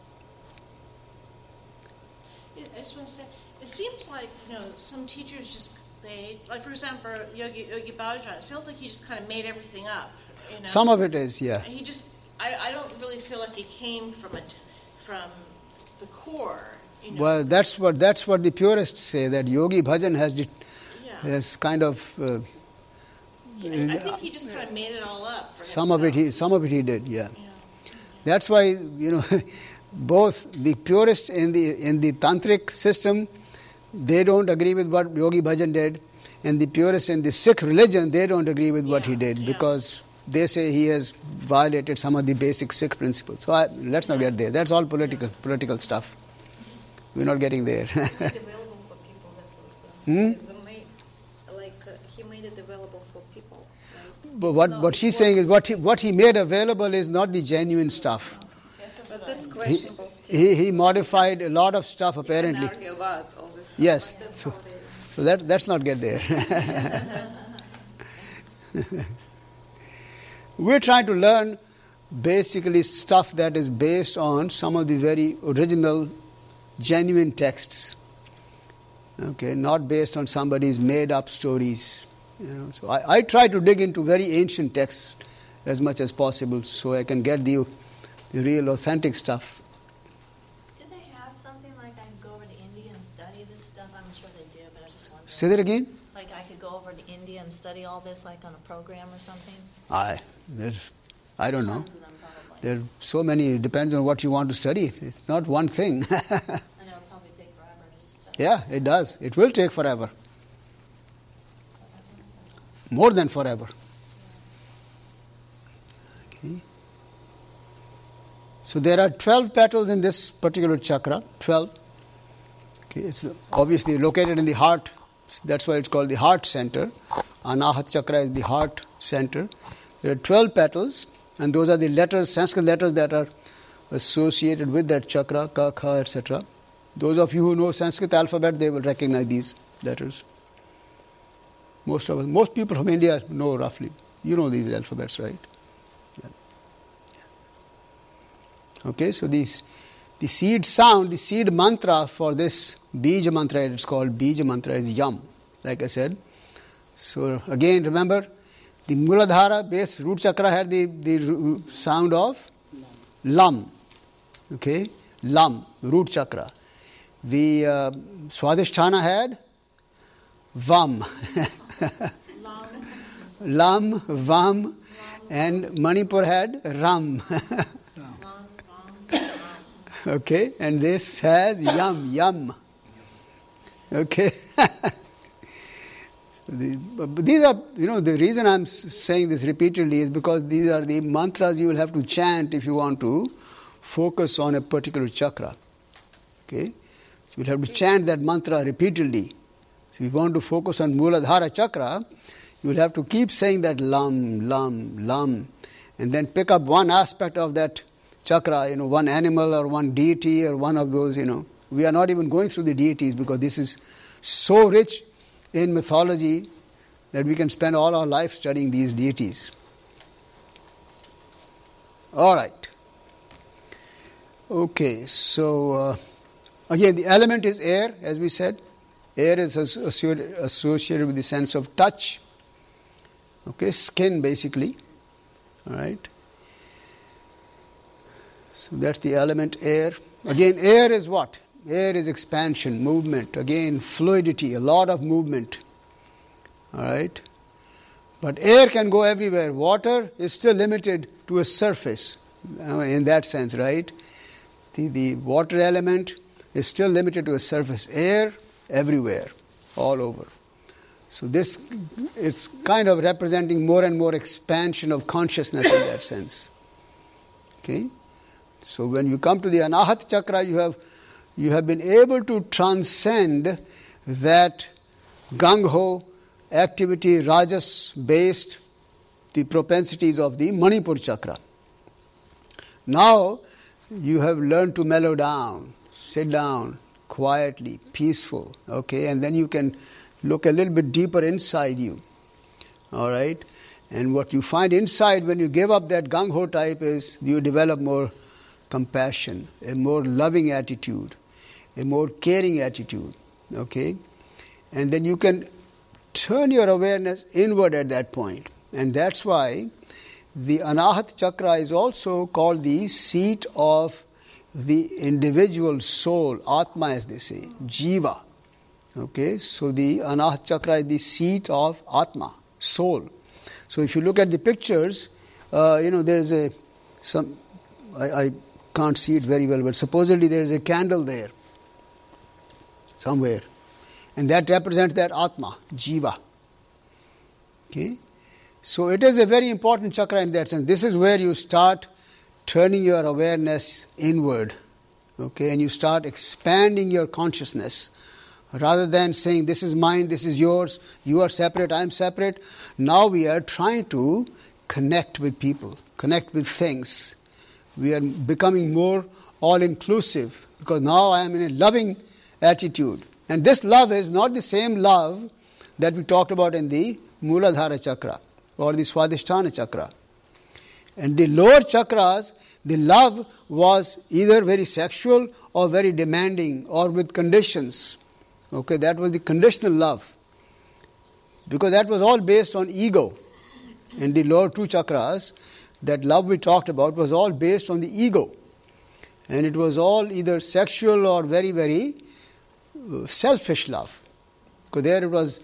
I just want to say, it seems like some teachers just like for example Yogi Bhajan. It sounds like he just kind of made everything up. Some of it is, yeah. And he just I don't really feel like it came from the core. Well, that's what the purists say, that Yogi Bhajan has kind of. I think he just kind of made it all up. For some of it he did, yeah. That's why both the purists in the tantric system, they don't agree with what Yogi Bhajan did, and the purists in the Sikh religion, they don't agree with what he did because they say he has violated some of the basic Sikh principles. So let's not get there. That's all political stuff. We're not getting there. It's available for people. That's also. He made it available for people. Right? But what she's saying is what he made available is not the genuine stuff. Yes, but that's questionable. He modified a lot of stuff apparently. You can argue about all this stuff. Yes. So let's not get there. We're trying to learn basically stuff that is based on some of the very original, genuine texts. Okay, not based on somebody's made-up stories. So I try to dig into very ancient texts as much as possible so I can get the real, authentic stuff. Do they have something like I can go over to India and study this stuff? I'm sure they do, but I just wonder. Say that again? Like I could go over to India and study all this like on a program or something? I don't know. Tons of them probably. There are so many. It depends on what you want to study. It's not one thing. I know it'll probably take forever to study. Yeah, it does. It will take forever. More than forever. Okay. So there are 12 petals in this particular chakra. 12. Okay, it's obviously located in the heart. That's why it's called the heart center. Anahat chakra is the heart center. There are 12 petals, and those are the letters, Sanskrit letters that are associated with that chakra, ka, kha, etc. Those of you who know Sanskrit alphabet, they will recognize these letters. Most people from India know roughly. You know these alphabets, right? Yeah. Okay, so the seed sound, the seed mantra for this Bija mantra, it's called Bija mantra, is Yam, like I said. So again, remember, the Muladhara base root chakra had the sound of Lam. Okay, Lam, root chakra. The Swadhisthana had Vam. Lam, Vam, and Manipur had Ram. Okay, and this has Yam. Okay. These are, the reason I'm saying this repeatedly is because these are the mantras you will have to chant if you want to focus on a particular chakra. Okay? So you'll have to chant that mantra repeatedly. So if you want to focus on Muladhara chakra, you will have to keep saying that Lam, Lam, Lam, and then pick up one aspect of that chakra, one animal or one deity or one of those, We are not even going through the deities because this is so rich in mythology that we can spend all our life studying these deities. All right. Okay, so again, the element is air, as we said. Air is associated with the sense of touch. Okay, skin basically. All right. So that's the element air. Again, air is what? Air is expansion, movement. Again, fluidity, a lot of movement. All right. But air can go everywhere. Water is still limited to a surface, in that sense, right? The water element is still limited to a surface. Air, everywhere, all over. So this is kind of representing more and more expansion of consciousness in that sense. Okay? So when you come to the Anahat chakra, you have been able to transcend that gung-ho activity, rajas-based, the propensities of the Manipur chakra. Now you have learned to mellow down, sit down, quietly, peaceful, okay, and then you can look a little bit deeper inside you, all right? And what you find inside when you give up that gung-ho type is you develop more compassion, a more loving attitude, a more caring attitude, okay? And then you can turn your awareness inward at that point. And that's why the Anahat chakra is also called the seat of the individual soul, Atma as they say, Jiva. Okay, so the Anahat chakra is the seat of Atma, soul. So if you look at the pictures, there's I can't see it very well, but supposedly there is a candle there somewhere. And that represents that Atma, Jiva. Okay? So it is a very important chakra in that sense. This is where you start turning your awareness inward. Okay? And you start expanding your consciousness. Rather than saying, this is mine, this is yours, you are separate, I am separate. Now we are trying to connect with people, connect with things. We are becoming more all-inclusive because now I am in a loving attitude. And this love is not the same love that we talked about in the Mooladhara chakra or the Swadhisthana chakra. And the lower chakras, the love was either very sexual or very demanding or with conditions. Okay, that was the conditional love. Because that was all based on ego. In the lower two chakras, that love we talked about was all based on the ego. And it was all either sexual or very, very selfish love. Because there it was,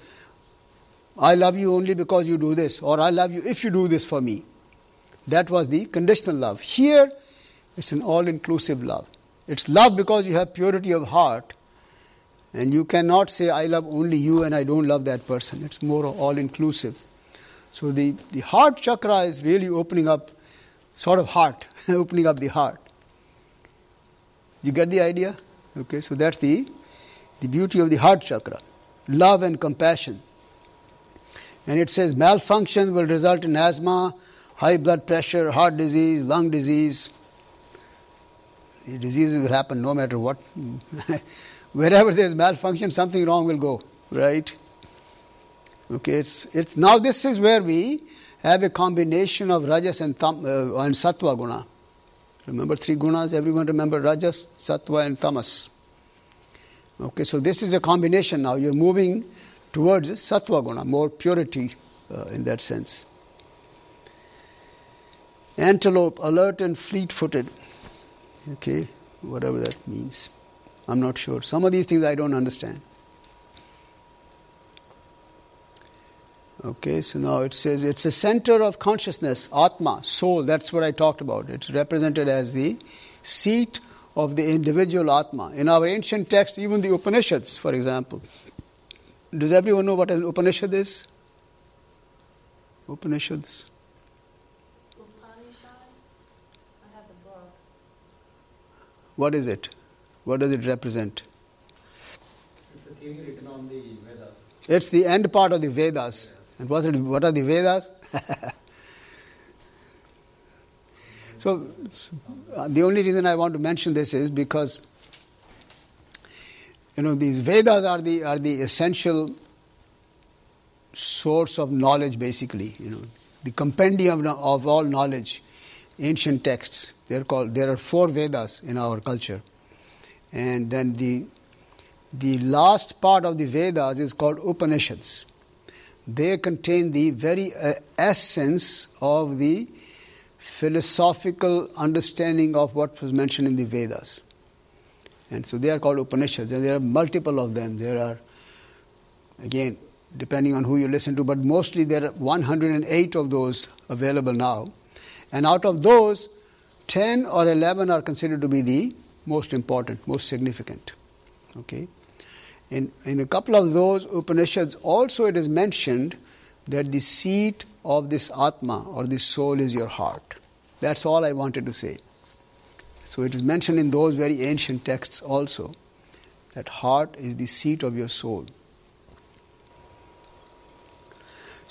I love you only because you do this, or I love you if you do this for me. That was the conditional love. Here, it's an all-inclusive love. It's love because you have purity of heart. And you cannot say, I love only you and I don't love that person. It's more all-inclusive. So the heart chakra is really opening up, sort of heart, opening up the heart. You get the idea? Okay, so that's the beauty of the heart chakra. Love and compassion. And it says malfunction will result in asthma, high blood pressure, heart disease, lung disease. The diseases will happen no matter what. Wherever there is malfunction, something wrong will go, right? Okay, it's now this is where we have a combination of rajas and sattva guna. Remember three gunas? Everyone remember rajas, sattva and tamas. Okay, so this is a combination now. You're moving towards sattva guna, more purity in that sense. Antelope, alert and fleet-footed. Okay, whatever that means. I'm not sure. Some of these things I don't understand. Okay, so now it says it's a center of consciousness, Atma, soul, that's what I talked about. It's represented as the seat of the individual Atma. In our ancient texts, even the Upanishads, for example. Does everyone know what an Upanishad is? Upanishads. Upanishad? I have the book. What is it? What does it represent? It's a theory written on the Vedas. It's the end part of the Vedas. And what are the Vedas? So, the only reason I want to mention this is because, these Vedas are the essential source of knowledge, basically. The compendium of all knowledge, ancient texts. There are 4 Vedas in our culture. And then the last part of the Vedas is called Upanishads. They contain the very essence of the philosophical understanding of what was mentioned in the Vedas. And so they are called Upanishads. And there are multiple of them. There are, again, depending on who you listen to, but mostly there are 108 of those available now. And out of those, 10 or 11 are considered to be the most important, most significant. Okay? In a couple of those Upanishads also it is mentioned that the seat of this Atma or this soul is your heart. That's all I wanted to say. So it is mentioned in those very ancient texts also that heart is the seat of your soul.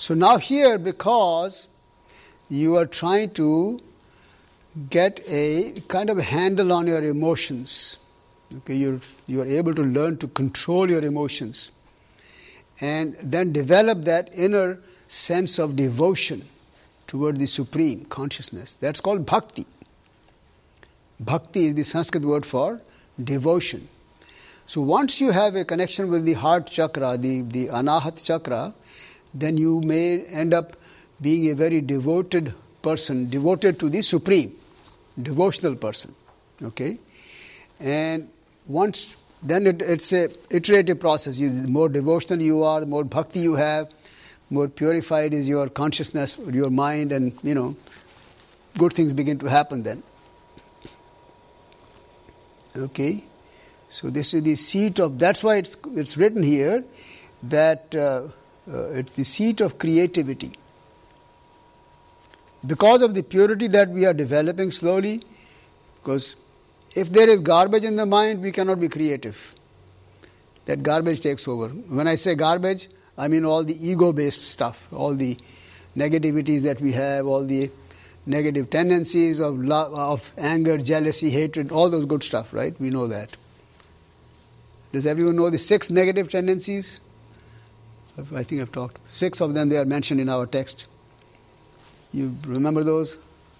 So now here, because you are trying to get a kind of a handle on your emotions, okay, you are able to learn to control your emotions and then develop that inner sense of devotion toward the Supreme Consciousness. That's called bhakti. Bhakti is the Sanskrit word for devotion. So once you have a connection with the heart chakra, the Anahata chakra, then you may end up being a very devoted person, devoted to the Supreme, devotional person. Okay? And once, then it's a iterative process. The more devotional you are, the more bhakti you have, more purified is your consciousness, your mind, and, good things begin to happen then. Okay? So this is the seat of, that's why it's written here that it's the seat of creativity. Because of the purity that we are developing slowly, because if there is garbage in the mind, we cannot be creative. That garbage takes over. When I say garbage, I mean all the ego-based stuff, all the negativities that we have, all the negative tendencies of love, of anger, jealousy, hatred, all those good stuff, right? We know that. Does everyone know the 6 negative tendencies? I think I've talked. 6 of them, they are mentioned in our text. You remember those?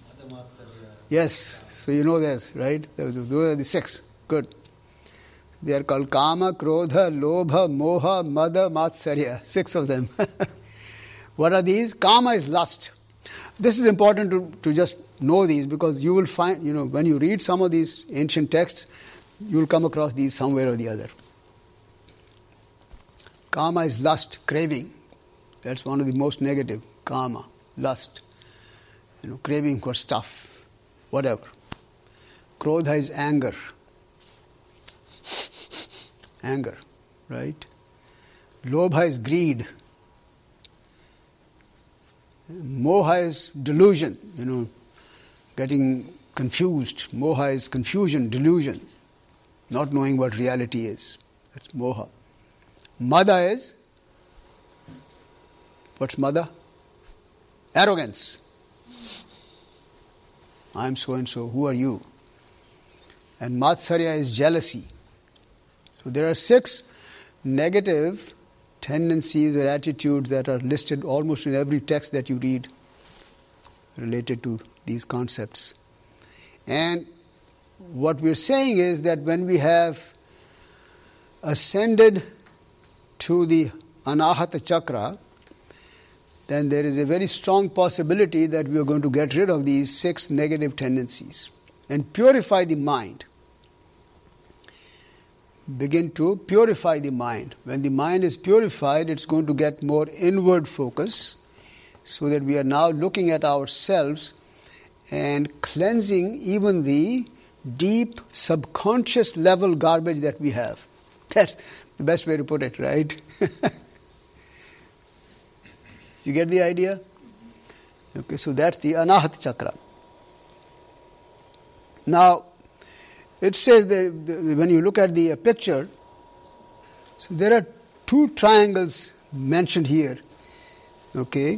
Yes. So you know this, right? Those are the 6. Good. They are called Kama, Krodha, Lobha, Moha, Mada, Matsarya. 6 of them. What are these? Kama is lust. This is important to just know these, because you will find, when you read some of these ancient texts, you will come across these somewhere or the other. Kama is lust, craving. That's one of the most negative. Kama, lust. Craving for stuff, whatever. Krodha is anger. Anger, right? Lobha is greed. Moha is delusion, getting confused. Moha is confusion, delusion, not knowing what reality is. That's moha. Mada is, what's mada? Arrogance. I'm so and so, who are you? And Matsarya is jealousy. So there are 6 negative tendencies or attitudes that are listed almost in every text that you read related to these concepts. And what we're saying is that when we have ascended to the Anahata chakra, then there is a very strong possibility that we are going to get rid of these 6 negative tendencies and purify the mind. Begin to purify the mind. When the mind is purified, it's going to get more inward focus, so that we are now looking at ourselves and cleansing even the deep subconscious level garbage that we have. That's the best way to put it, right? You get the idea? Okay, so that's the Anahata chakra. Now, it says that when you look at the picture, so there are 2 triangles mentioned here. Okay?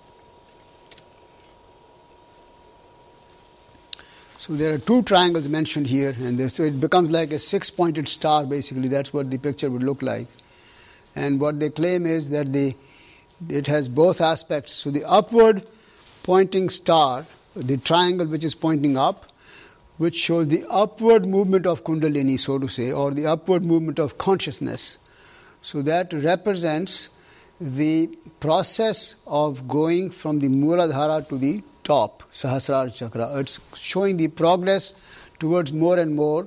So there are 2 triangles mentioned here, and so it becomes like a 6-pointed star, basically. That's what the picture would look like. And what they claim is that it has both aspects. So the upward pointing star, the triangle which is pointing up, which shows the upward movement of Kundalini, so to say, or the upward movement of consciousness. So that represents the process of going from the Mooladhara to the top, Sahasrara chakra. It's showing the progress towards more and more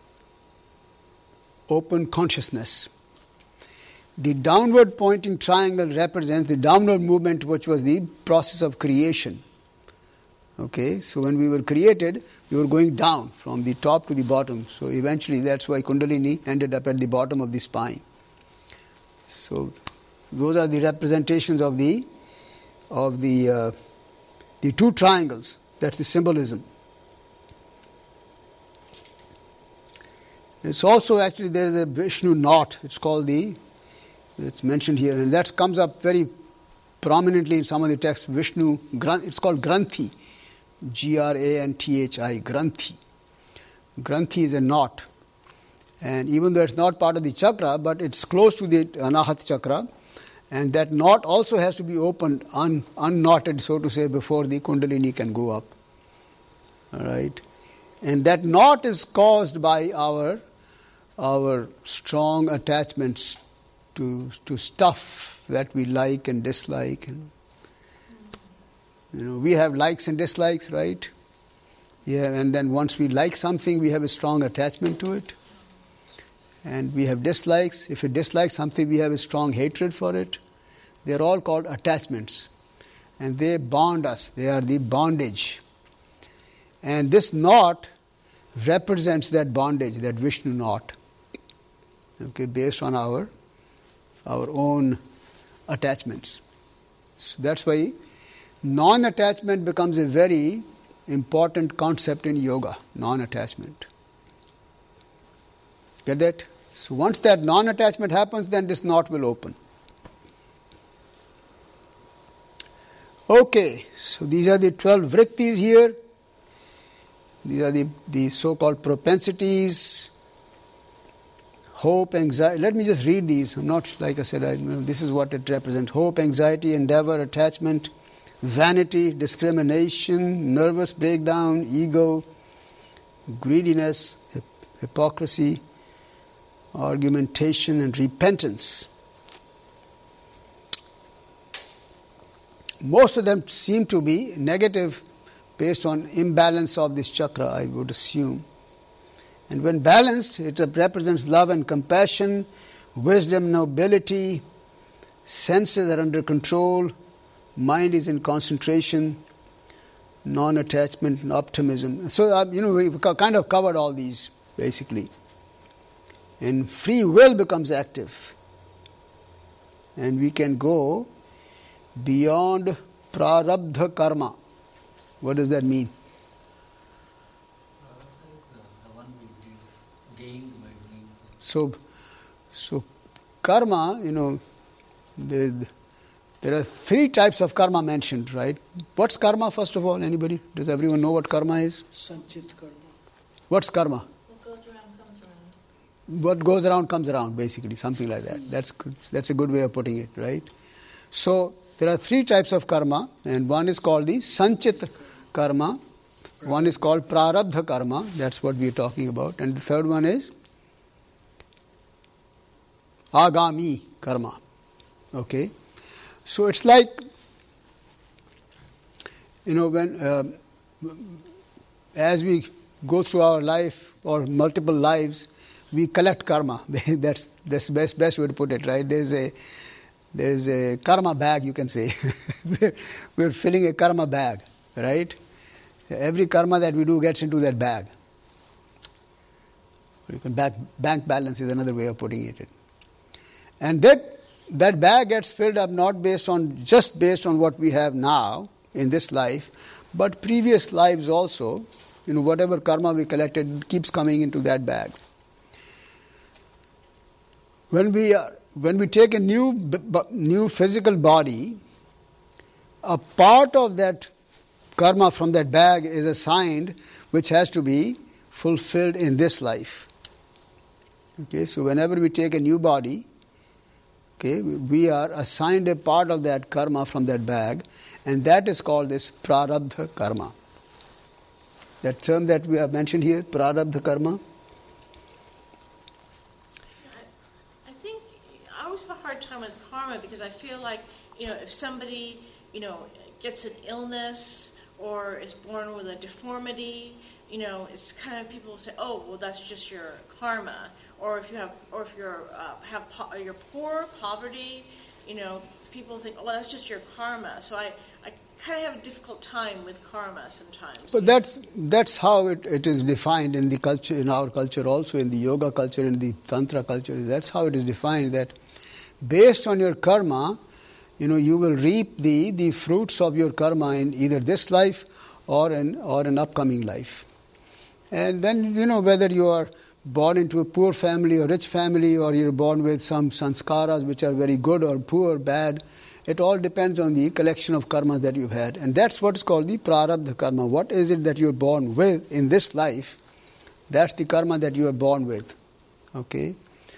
open consciousness. The downward pointing triangle represents the downward movement, which was the process of creation. Okay, so when we were created, we were going down from the top to the bottom. So eventually, that's why Kundalini ended up at the bottom of the spine. So those are the representations of the 2 triangles. That's the symbolism. It's also actually, there is a Vishnu knot. It's mentioned here, and that comes up very prominently in some of the texts, Vishnu, it's called Granthi, Granthi, Granthi. Granthi is a knot. And even though it's not part of the chakra, but it's close to the Anahat chakra, and that knot also has to be opened, unknotted, so to say, before the Kundalini can go up. All right? And that knot is caused by our strong attachments to stuff that we like and dislike. And, we have likes and dislikes, right? Yeah, and then once we like something, we have a strong attachment to it. And we have dislikes. If we dislike something, we have a strong hatred for it. They are all called attachments. And they bond us. They are the bondage. And this knot represents that bondage, that Vishnu knot. Okay, based on our own attachments. So that's why non-attachment becomes a very important concept in yoga. Non-attachment. Get that? So once that non-attachment happens, then this knot will open. Okay, so these are the 12 vrittis here. These are the so-called propensities, hope, anxiety. Let me just read these. I'm not, like I said, this is what it represents. Hope, anxiety, endeavor, attachment, vanity, discrimination, nervous breakdown, ego, greediness, hypocrisy, argumentation, and repentance. Most of them seem to be negative based on imbalance of this chakra, I would assume. And when balanced, it represents love and compassion, wisdom, nobility, senses are under control, mind is in concentration, non-attachment, and optimism. So, we kind of covered all these, basically. And free will becomes active. And we can go beyond prarabdha karma. What does that mean? The one we gained by doing something. So karma, there are 3 types of karma mentioned, right? What's karma, first of all? Anybody? Does everyone know what karma is? Sanchit karma. What's karma? What goes around comes around. What goes around comes around, basically, something like that. That's good. That's a good way of putting it, right? So there are 3 types of karma, and one is called the sanchit karma, one is called prarabdha karma, that's what we are talking about, and the third one is agami karma. Okay? So it's like, when as we go through our life or multiple lives, we collect karma. That's the best way to put it, right? There's a karma bag, you can say. We're filling a karma bag, right? Every karma that we do gets into that bag. You can bank balance is another way of putting it. And that bag gets filled up not just based on what we have now in this life, but previous lives also. Whatever karma we collected keeps coming into that bag. When we take a new physical body, a part of that karma from that bag is assigned, which has to be fulfilled in this life. Okay, so whenever we take a new body, we are assigned a part of that karma from that bag, and that is called this prarabdha karma. That term that we have mentioned here, prarabdha karma. I think I always have a hard time with karma because I feel like, if somebody, gets an illness or is born with a deformity, it's kind of people say, oh, well, that's just your karma. Or if you're poor, poverty, people think, oh, well, that's just your karma. So I kind of have a difficult time with karma sometimes. But that's how it is defined in the culture, in our culture also, in the yoga culture, in the tantra culture. That's how it is defined, that based on your karma, you will reap the fruits of your karma in either this life or an upcoming life. And then, whether you are born into a poor family or rich family, or you're born with some sanskaras which are very good or poor, bad, It all depends on the collection of karmas that you've had. And that's what is called the prarabdha karma. What is it that you're born with in this life? That's the karma that you are born with. Okay?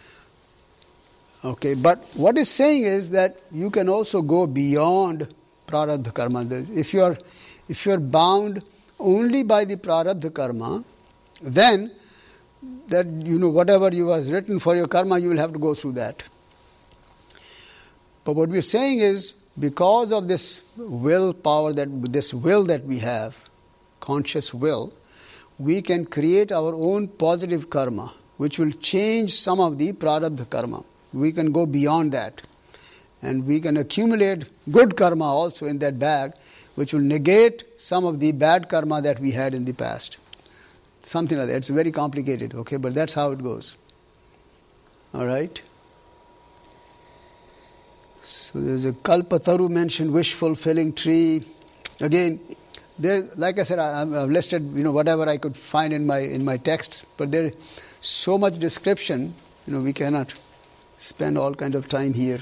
Okay, but what it's saying is that you can also go beyond prarabdha karma. If you're bound only by the prarabdha karma, then that whatever you was written for your karma, you will have to go through that. But what we're saying is, because of this willpower, this will that we have, conscious will, we can create our own positive karma, which will change some of the prarabdha karma. We can go beyond that. And we can accumulate good karma also in that bag, which will negate some of the bad karma that we had in the past. Something like that. It's very complicated, okay, but that's how it goes. All right? So there's a Kalpataru mentioned, wish-fulfilling tree. Again, there, like I said, I've listed whatever I could find in my texts, but there is so much description, we cannot spend all kind of time here.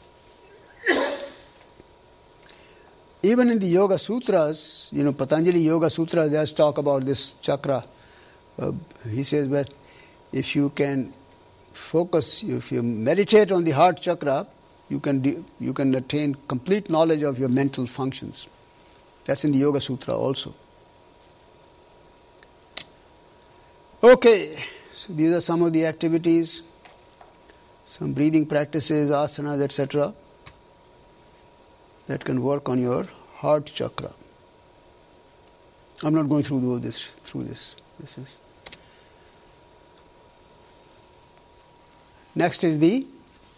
Even in the Yoga Sutras, Patanjali Yoga Sutras, there's talk about this chakra. He says, well, if you can focus, if you meditate on the heart chakra, you can attain complete knowledge of your mental functions. That's in the Yoga Sutra also. Okay, so these are some of the activities, some breathing practices, asanas, etc., that can work on your heart chakra. I'm not going through this. This is. Next is the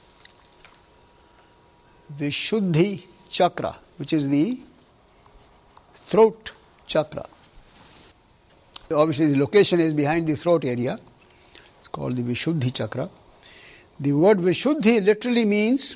Vishuddhi chakra, which is the throat chakra. Obviously, the location is behind the throat area. It's called the Vishuddhi chakra. The word Vishuddhi literally means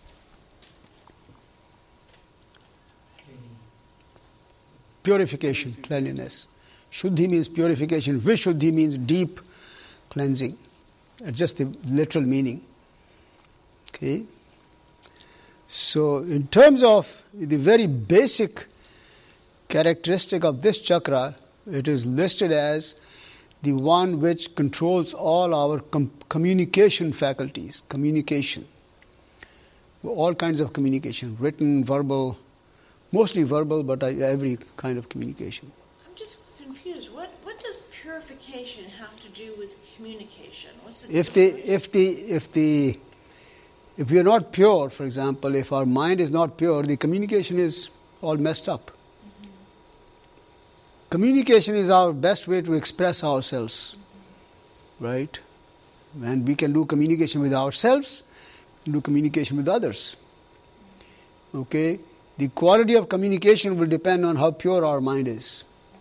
purification, cleanliness. Shuddhi means purification. Vishuddhi means deep cleansing. That's just the literal meaning. Okay. So, in terms of the very basic characteristic of this chakra, it is listed as the one which controls all our communication faculties. Communication. All kinds of communication. Written, verbal, mostly verbal, but every kind of communication. I'm just confused. What does purification have to do with communication? What's the difference? If we are not pure, for example, if our mind is not pure, the communication is all messed up. Mm-hmm. Communication is our best way to express ourselves, right? And we can do communication with ourselves, do communication with others. Okay? The quality of communication will depend on how pure our mind is.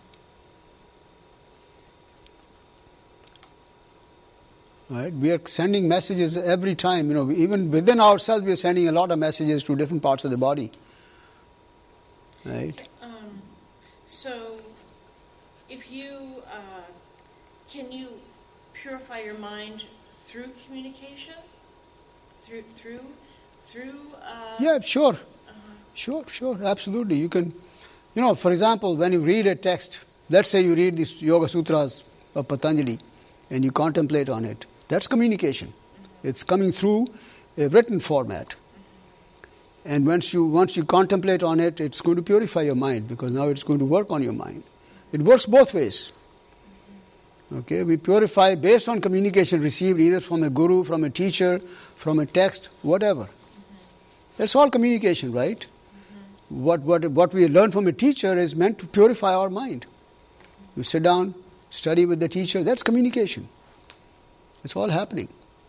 Right? We are sending messages every time. Even within ourselves, we are sending a lot of messages to different parts of the body. Right? So, if you can you purify your mind through communication, through. Yeah, sure. Sure, absolutely. You can, for example, when you read a text, let's say you read these Yoga Sutras of Patanjali, and you contemplate on it. That's communication. It's coming through a written format. And once you contemplate on it, it's going to purify your mind, because now it's going to work on your mind. It works both ways. Okay, we purify based on communication received either from a guru, from a teacher, from a text, whatever. That's all communication, right? What we learn from a teacher is meant to purify our mind. You sit down, study with the teacher, that's communication. It's all happening.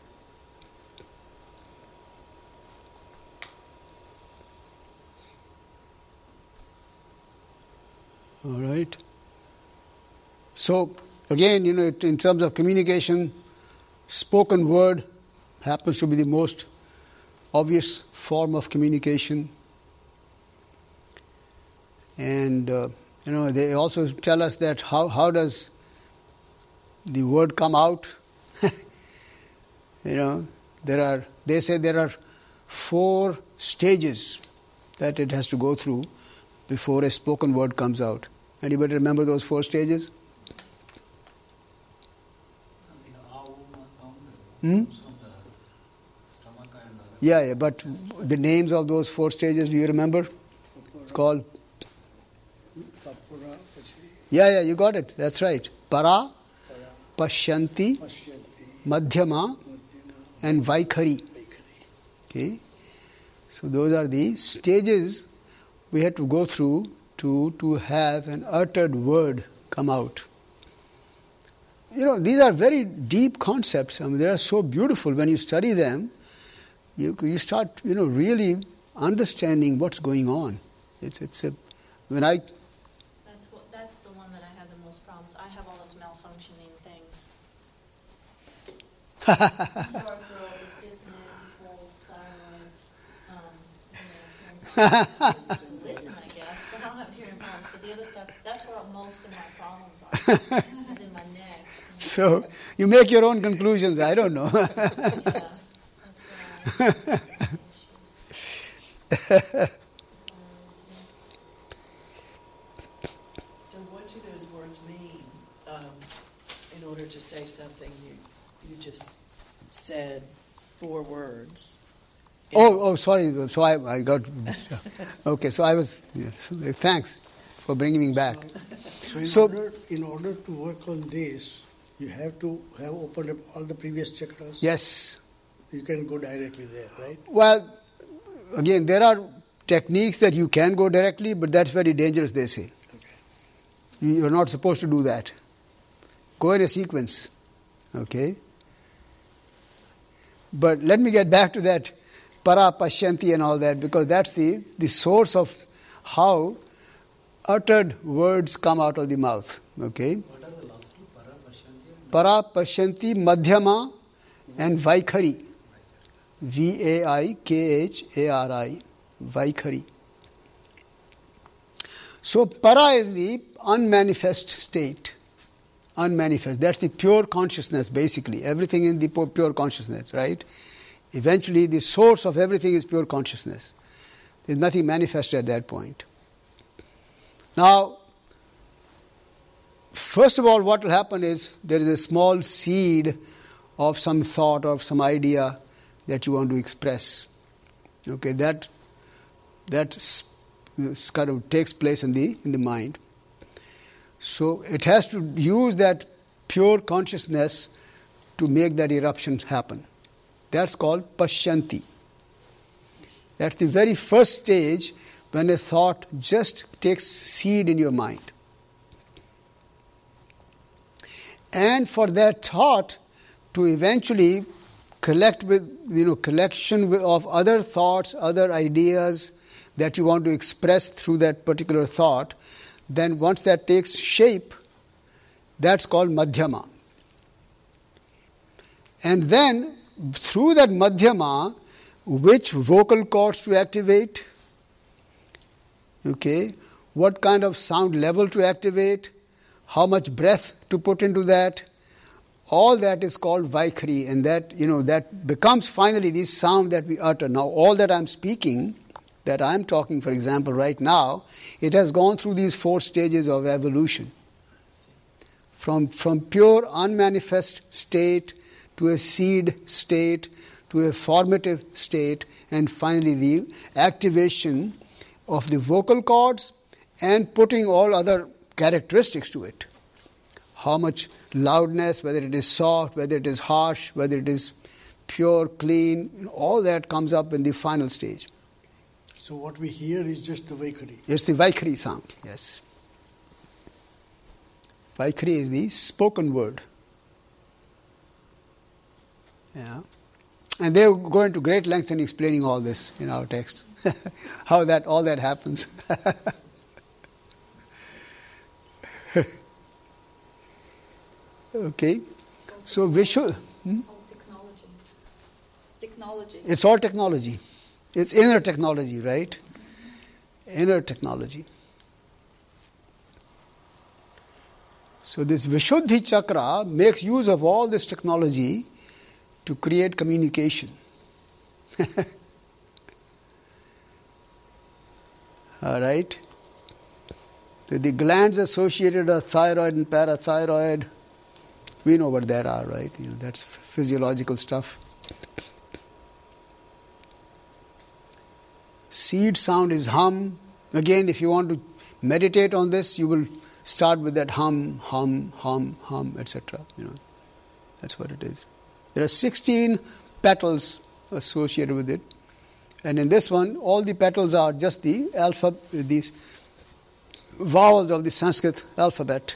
All right. So, again, in terms of communication, spoken word happens to be the most obvious form of communication. And, they also tell us that how does the word come out? They say there are 4 stages that it has to go through before a spoken word comes out. Anybody remember those 4 stages? Comes from the stomach and Yeah, but the names of those 4 stages, do you remember? It's called... Yeah, you got it. That's right. Para, Pashyanti, Madhyama, and Vaikhari. Okay. So those are the stages we had to go through to have an uttered word come out. These are very deep concepts. I mean, they are so beautiful. When you study them, you start, really understanding what's going on. That's the one that I have the most problems. I have all those malfunctioning things. Sore throat, stiff neck, cold, thyroid, listen, I guess, but I don't have hearing problems. But the other stuff, that's where most of my problems are, is in my neck. So you make your own conclusions. I don't know. So what do those words mean? In order to say something, you just said 4 words. Sorry. So I got... Okay, so I was... thanks for bringing me back. In order to work on this, you have to have opened up all the previous chakras. Yes. You can go directly there, right? Well, again, there are techniques that you can go directly, but that's very dangerous, they say. Okay. You're not supposed to do that. Go in a sequence. Okay? But let me get back to that para, pashyanti and all that, because that's the source of how uttered words come out of the mouth. Okay? what are the last 2? Para, pashyanti, madhyama and vaikhari. Vaikhari. Vaikhari. So para is the unmanifest state. Unmanifest. That's the pure consciousness, basically. Everything in the pure consciousness, right? Eventually, the source of everything is pure consciousness. There's nothing manifest at that point. Now, first of all, what will happen is there is a small seed of some thought or some idea that you want to express. Okay, that kind of takes place in the mind. So it has to use that pure consciousness to make that eruption happen. That's called pashyanti. That's the very first stage when a thought just takes seed in your mind. And for that thought to eventually collection of other thoughts, other ideas that you want to express through that particular thought, then once that takes shape, that's called madhyama. And then, through that madhyama, which vocal cords to activate, okay, what kind of sound level to activate, how much breath to put into that, all that is called Vaikhari, and that becomes finally the sound that we utter. Now, all that I'm speaking, that I'm talking, for example, right now, it has gone through these 4 stages of evolution. From pure unmanifest state to a seed state to a formative state, and finally the activation of the vocal cords and putting all other characteristics to it. How much loudness, whether it is soft, whether it is harsh, whether it is pure, clean, all that comes up in the final stage. So what we hear is just the Vaikhari. It's the Vaikhari sound, yes. Vaikhari is the spoken word. Yeah. And they go into great length in explaining all this in our text. How all that happens. Okay. So visual. All technology. It's all technology. It's inner technology, right? Inner technology. So this Vishuddhi Chakra makes use of all this technology to create communication. All right. The glands associated are thyroid and parathyroid. We know what that are, right? That's physiological stuff. Seed sound is hum. Again, if you want to meditate on this, you will start with that hum, hum, hum, hum, etc. That's what it is. There are 16 petals associated with it. And in this one, all the petals are just the these vowels of the Sanskrit alphabet.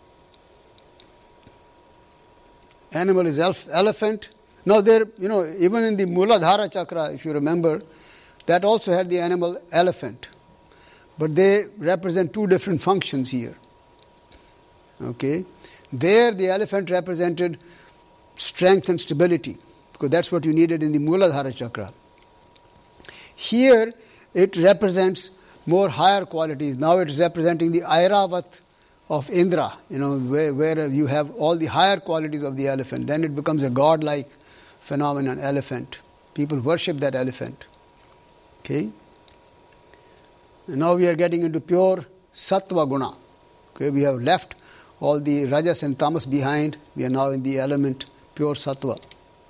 Animal is elephant. Now there, even in the Muladhara chakra, if you remember, that also had the animal elephant. But they represent two different functions here. Okay? There the elephant represented strength and stability, because that's what you needed in the Muladhara chakra. Here it represents more higher qualities. Now it is representing the Airavat of Indra, where you have all the higher qualities of the elephant. Then it becomes a godlike phenomenon, elephant. People worship that elephant. Okay? And now we are getting into pure sattva guna. Okay, we have left all the rajas and tamas behind. We are now in the element pure sattva.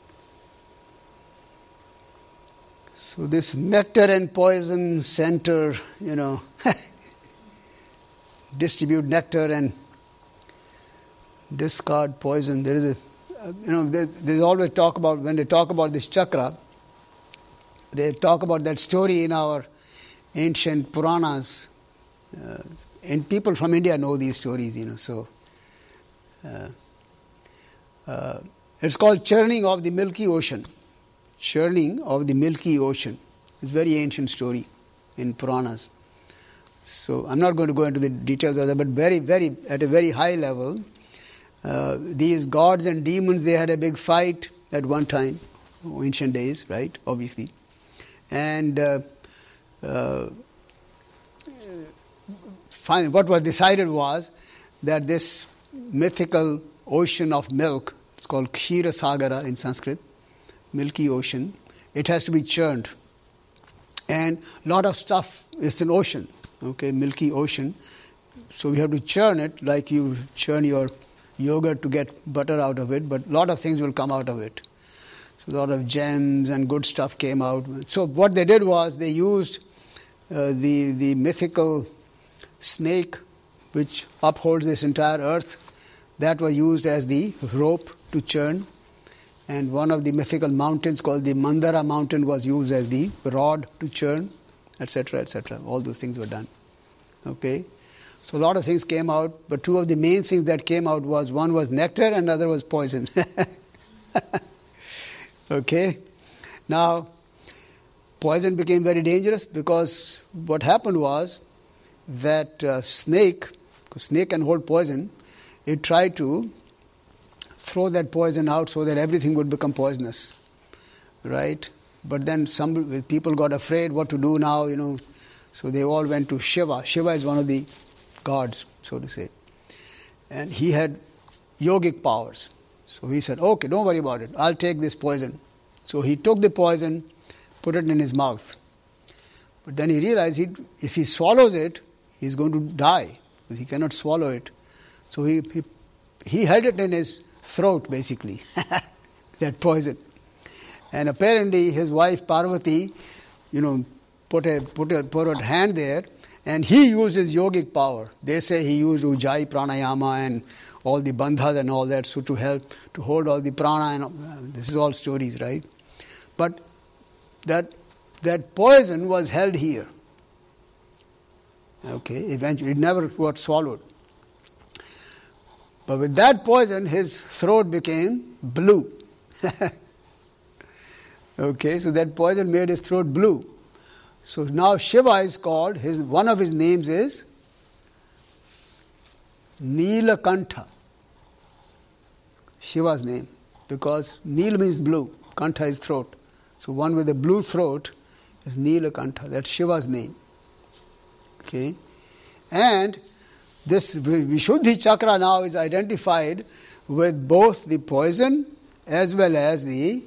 So this nectar and poison center, distribute nectar and discard poison. There is there's always talk about, when they talk about this chakra, they talk about that story in our ancient Puranas. And people from India know these stories, so it's called churning of the Milky Ocean. Churning of the Milky Ocean. It's a very ancient story in Puranas. So I'm not going to go into the details of that, but at a very high level, these gods and demons, they had a big fight at one time, ancient days, right? Obviously. And finally, what was decided was that this mythical ocean of milk, it's called Kshira Sagara in Sanskrit, Milky Ocean, it has to be churned. And a lot of stuff is an ocean, okay, Milky Ocean. So we have to churn it like you churn your yogurt to get butter out of it, but a lot of things will come out of it. So a lot of gems and good stuff came out. So what they did was they used the mythical snake which upholds this entire earth. That was used as the rope to churn. And one of the mythical mountains called the Mandara mountain was used as the rod to churn, etc., etc. All those things were done. Okay? So a lot of things came out, but two of the main things that came out was, one was nectar and another was poison. Okay? Now, poison became very dangerous because what happened was that snake, because snake can hold poison, it tried to throw that poison out so that everything would become poisonous, right? But then some people got afraid what to do now, so they all went to Shiva. Shiva is one of the gods, so to say. And he had yogic powers. So he said, okay, don't worry about it. I'll take this poison. So he took the poison, put it in his mouth. But then he realized if he swallows it, he's going to die. He cannot swallow it. So he held it in his throat, basically, that poison. And apparently his wife Parvati, put her hand there, and he used his yogic power. They say he used Ujjayi pranayama and all the bandhas and all that, so to help to hold all the prana. And this is all stories, right? But that poison was held here. Okay, eventually it never got swallowed. But with that poison, his throat became blue. Okay, so that poison made his throat blue. So now Shiva is called, one of his names is Neelakantha. Shiva's name. Because Neel means blue, Kantha is throat. So one with a blue throat is Neelakantha. That's Shiva's name. Okay, and this Vishuddhi chakra now is identified with both the poison as well as the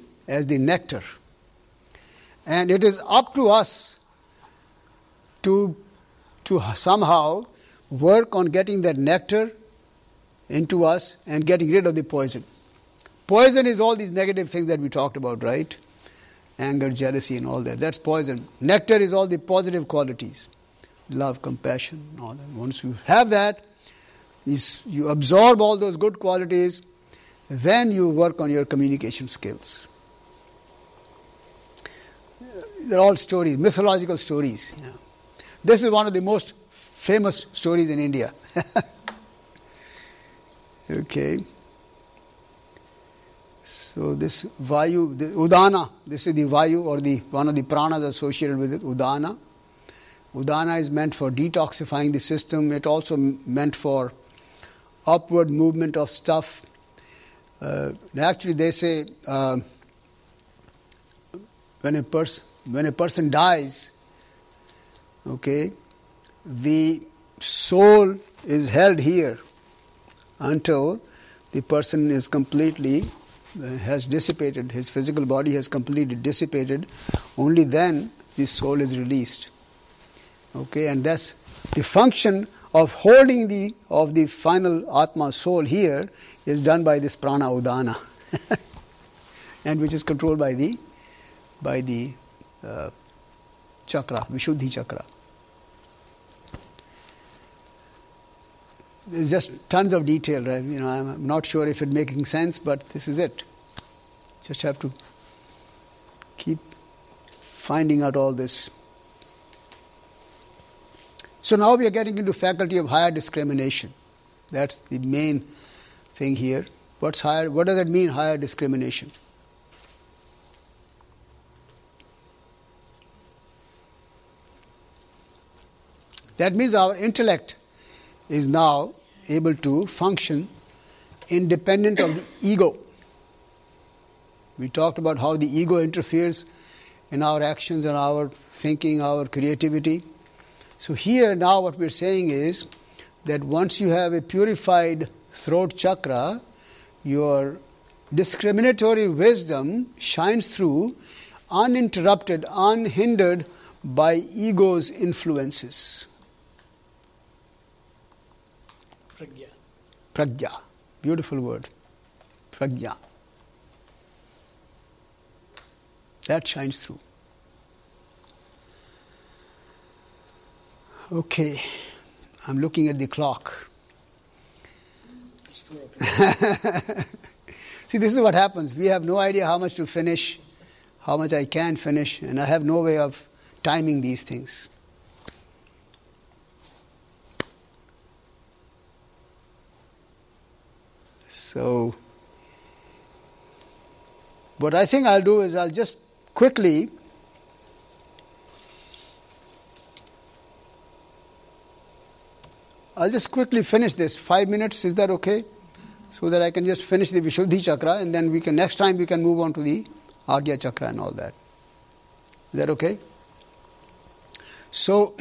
nectar. And it is up to us to to somehow work on getting that nectar into us and getting rid of the poison. Poison is all these negative things that we talked about, right? Anger, jealousy and all that. That's poison. Nectar is all the positive qualities. Love, compassion, and all that. Once you have that, you absorb all those good qualities, then you work on your communication skills. They're all stories, mythological stories. Yeah. This is one of the most famous stories in India. Okay. So this Vayu, the Udana, this is the Vayu or one of the pranas associated with it, Udana. Udana is meant for detoxifying the system. It also meant for upward movement of stuff. Actually, they say when a person dies, okay, the soul is held here until the person is completely has dissipated, his physical body has completely dissipated. Only then the soul is released. Okay, and that's the function of holding the final Atma soul here is done by this prana Udana, and which is controlled by the chakra, Vishuddhi chakra. There's just tons of detail, right? I'm not sure if it's making sense, but this is it. Just have to keep finding out all this. So now we are getting into faculty of higher discrimination. That's the main thing here. What does it mean, higher discrimination? That means our intellect is now able to function independent of the ego. We talked about how the ego interferes in our actions and our thinking, our creativity. So here now what we're saying is that once you have a purified throat chakra, your discriminatory wisdom shines through uninterrupted, unhindered by ego's influences. Prajna. Beautiful word. Prajna. That shines through. Okay. I'm looking at the clock. See, this is what happens. We have no idea how much to finish, how much I can finish, and I have no way of timing these things. So, what I think I'll do is I'll just quickly finish this. 5 minutes, is that okay? So that I can just finish the Vishuddhi chakra, and then next time we can move on to the Agya chakra and all that. Is that okay? So,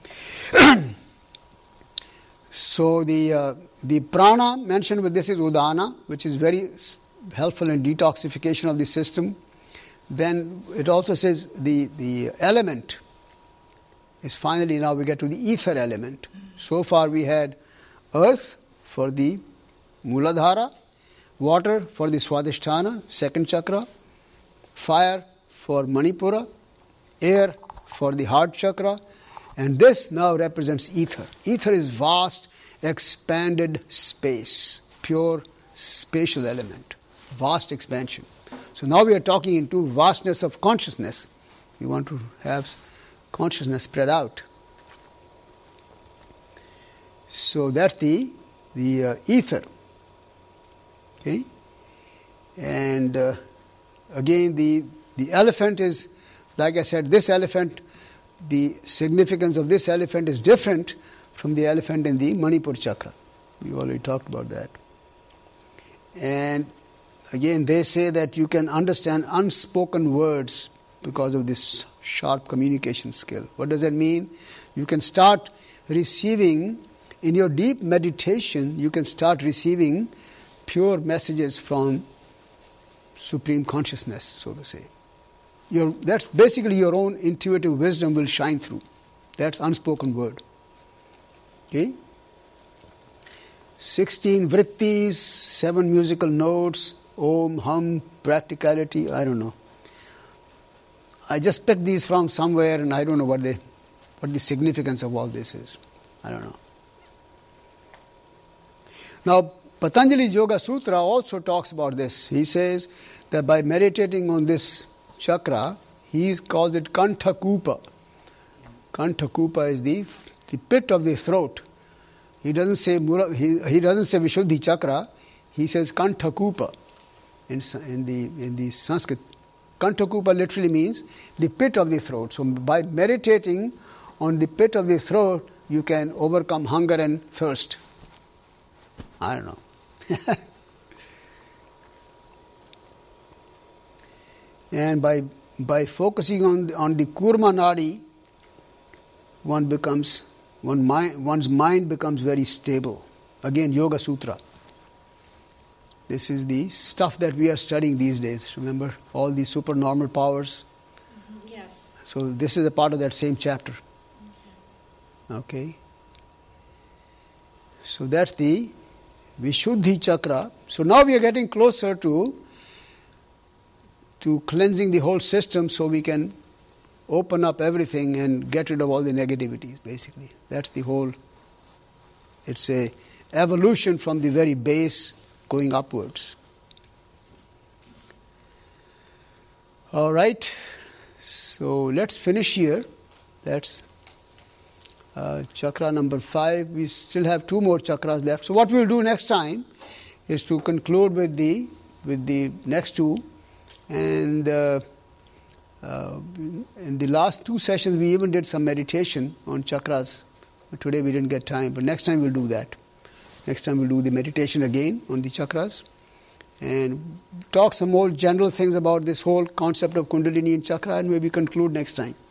so the prana mentioned with this is Udana, which is very helpful in detoxification of the system. Then it also says the element is finally, now we get to the ether element. So far we had earth for the Muladhara, water for the Swadhisthana, second chakra, fire for Manipura, air for the heart chakra, and this now represents ether. Ether is vast, expanded space, pure spatial element, vast expansion. So now we are talking into vastness of consciousness. We want to have consciousness spread out. So that's the ether. Okay? And again, the elephant is, like I said, this elephant, the significance of this elephant is different from the elephant in the Manipur chakra. We already talked about that. And again, they say that you can understand unspoken words because of this sharp communication skill. What does that mean? You can start receiving, in your deep meditation, you can start receiving pure messages from Supreme Consciousness, so to say. That's basically your own intuitive wisdom will shine through. That's unspoken word. Okay? 16 vrittis, 7 musical notes, om, hum, practicality, I don't know. I just picked these from somewhere and I don't know what the significance of all this is. I don't know. Now, Patanjali's Yoga Sutra also talks about this. He says that by meditating on this chakra, he calls it Kanthakupa. Kanthakupa is the pit of the throat. He doesn't say he doesn't say Vishuddhi Chakra. He says Kanthakupa in the Sanskrit. Kanthakupa literally means the pit of the throat. So by meditating on the pit of the throat, you can overcome hunger and thirst. I don't know. And by focusing on the Kurma Nadi, one's mind becomes very stable. Again, Yoga Sutra. This is the stuff that we are studying these days. Remember all these supernormal powers? Yes. So this is a part of that same chapter. Okay. So that's the Vishuddhi Chakra. So now we are getting closer to cleansing the whole system so we can open up everything and get rid of all the negativities, basically. That's the whole, it's a evolution from the very base going upwards. All right, so let's finish here. That's chakra number 5. We still have 2 more chakras left. So what we'll do next time is to conclude with the next 2. And in the last 2 sessions, we even did some meditation on chakras. But today we didn't get time, but next time we'll do that. Next time we'll do the meditation again on the chakras and talk some more general things about this whole concept of Kundalini and chakra, and maybe conclude next time.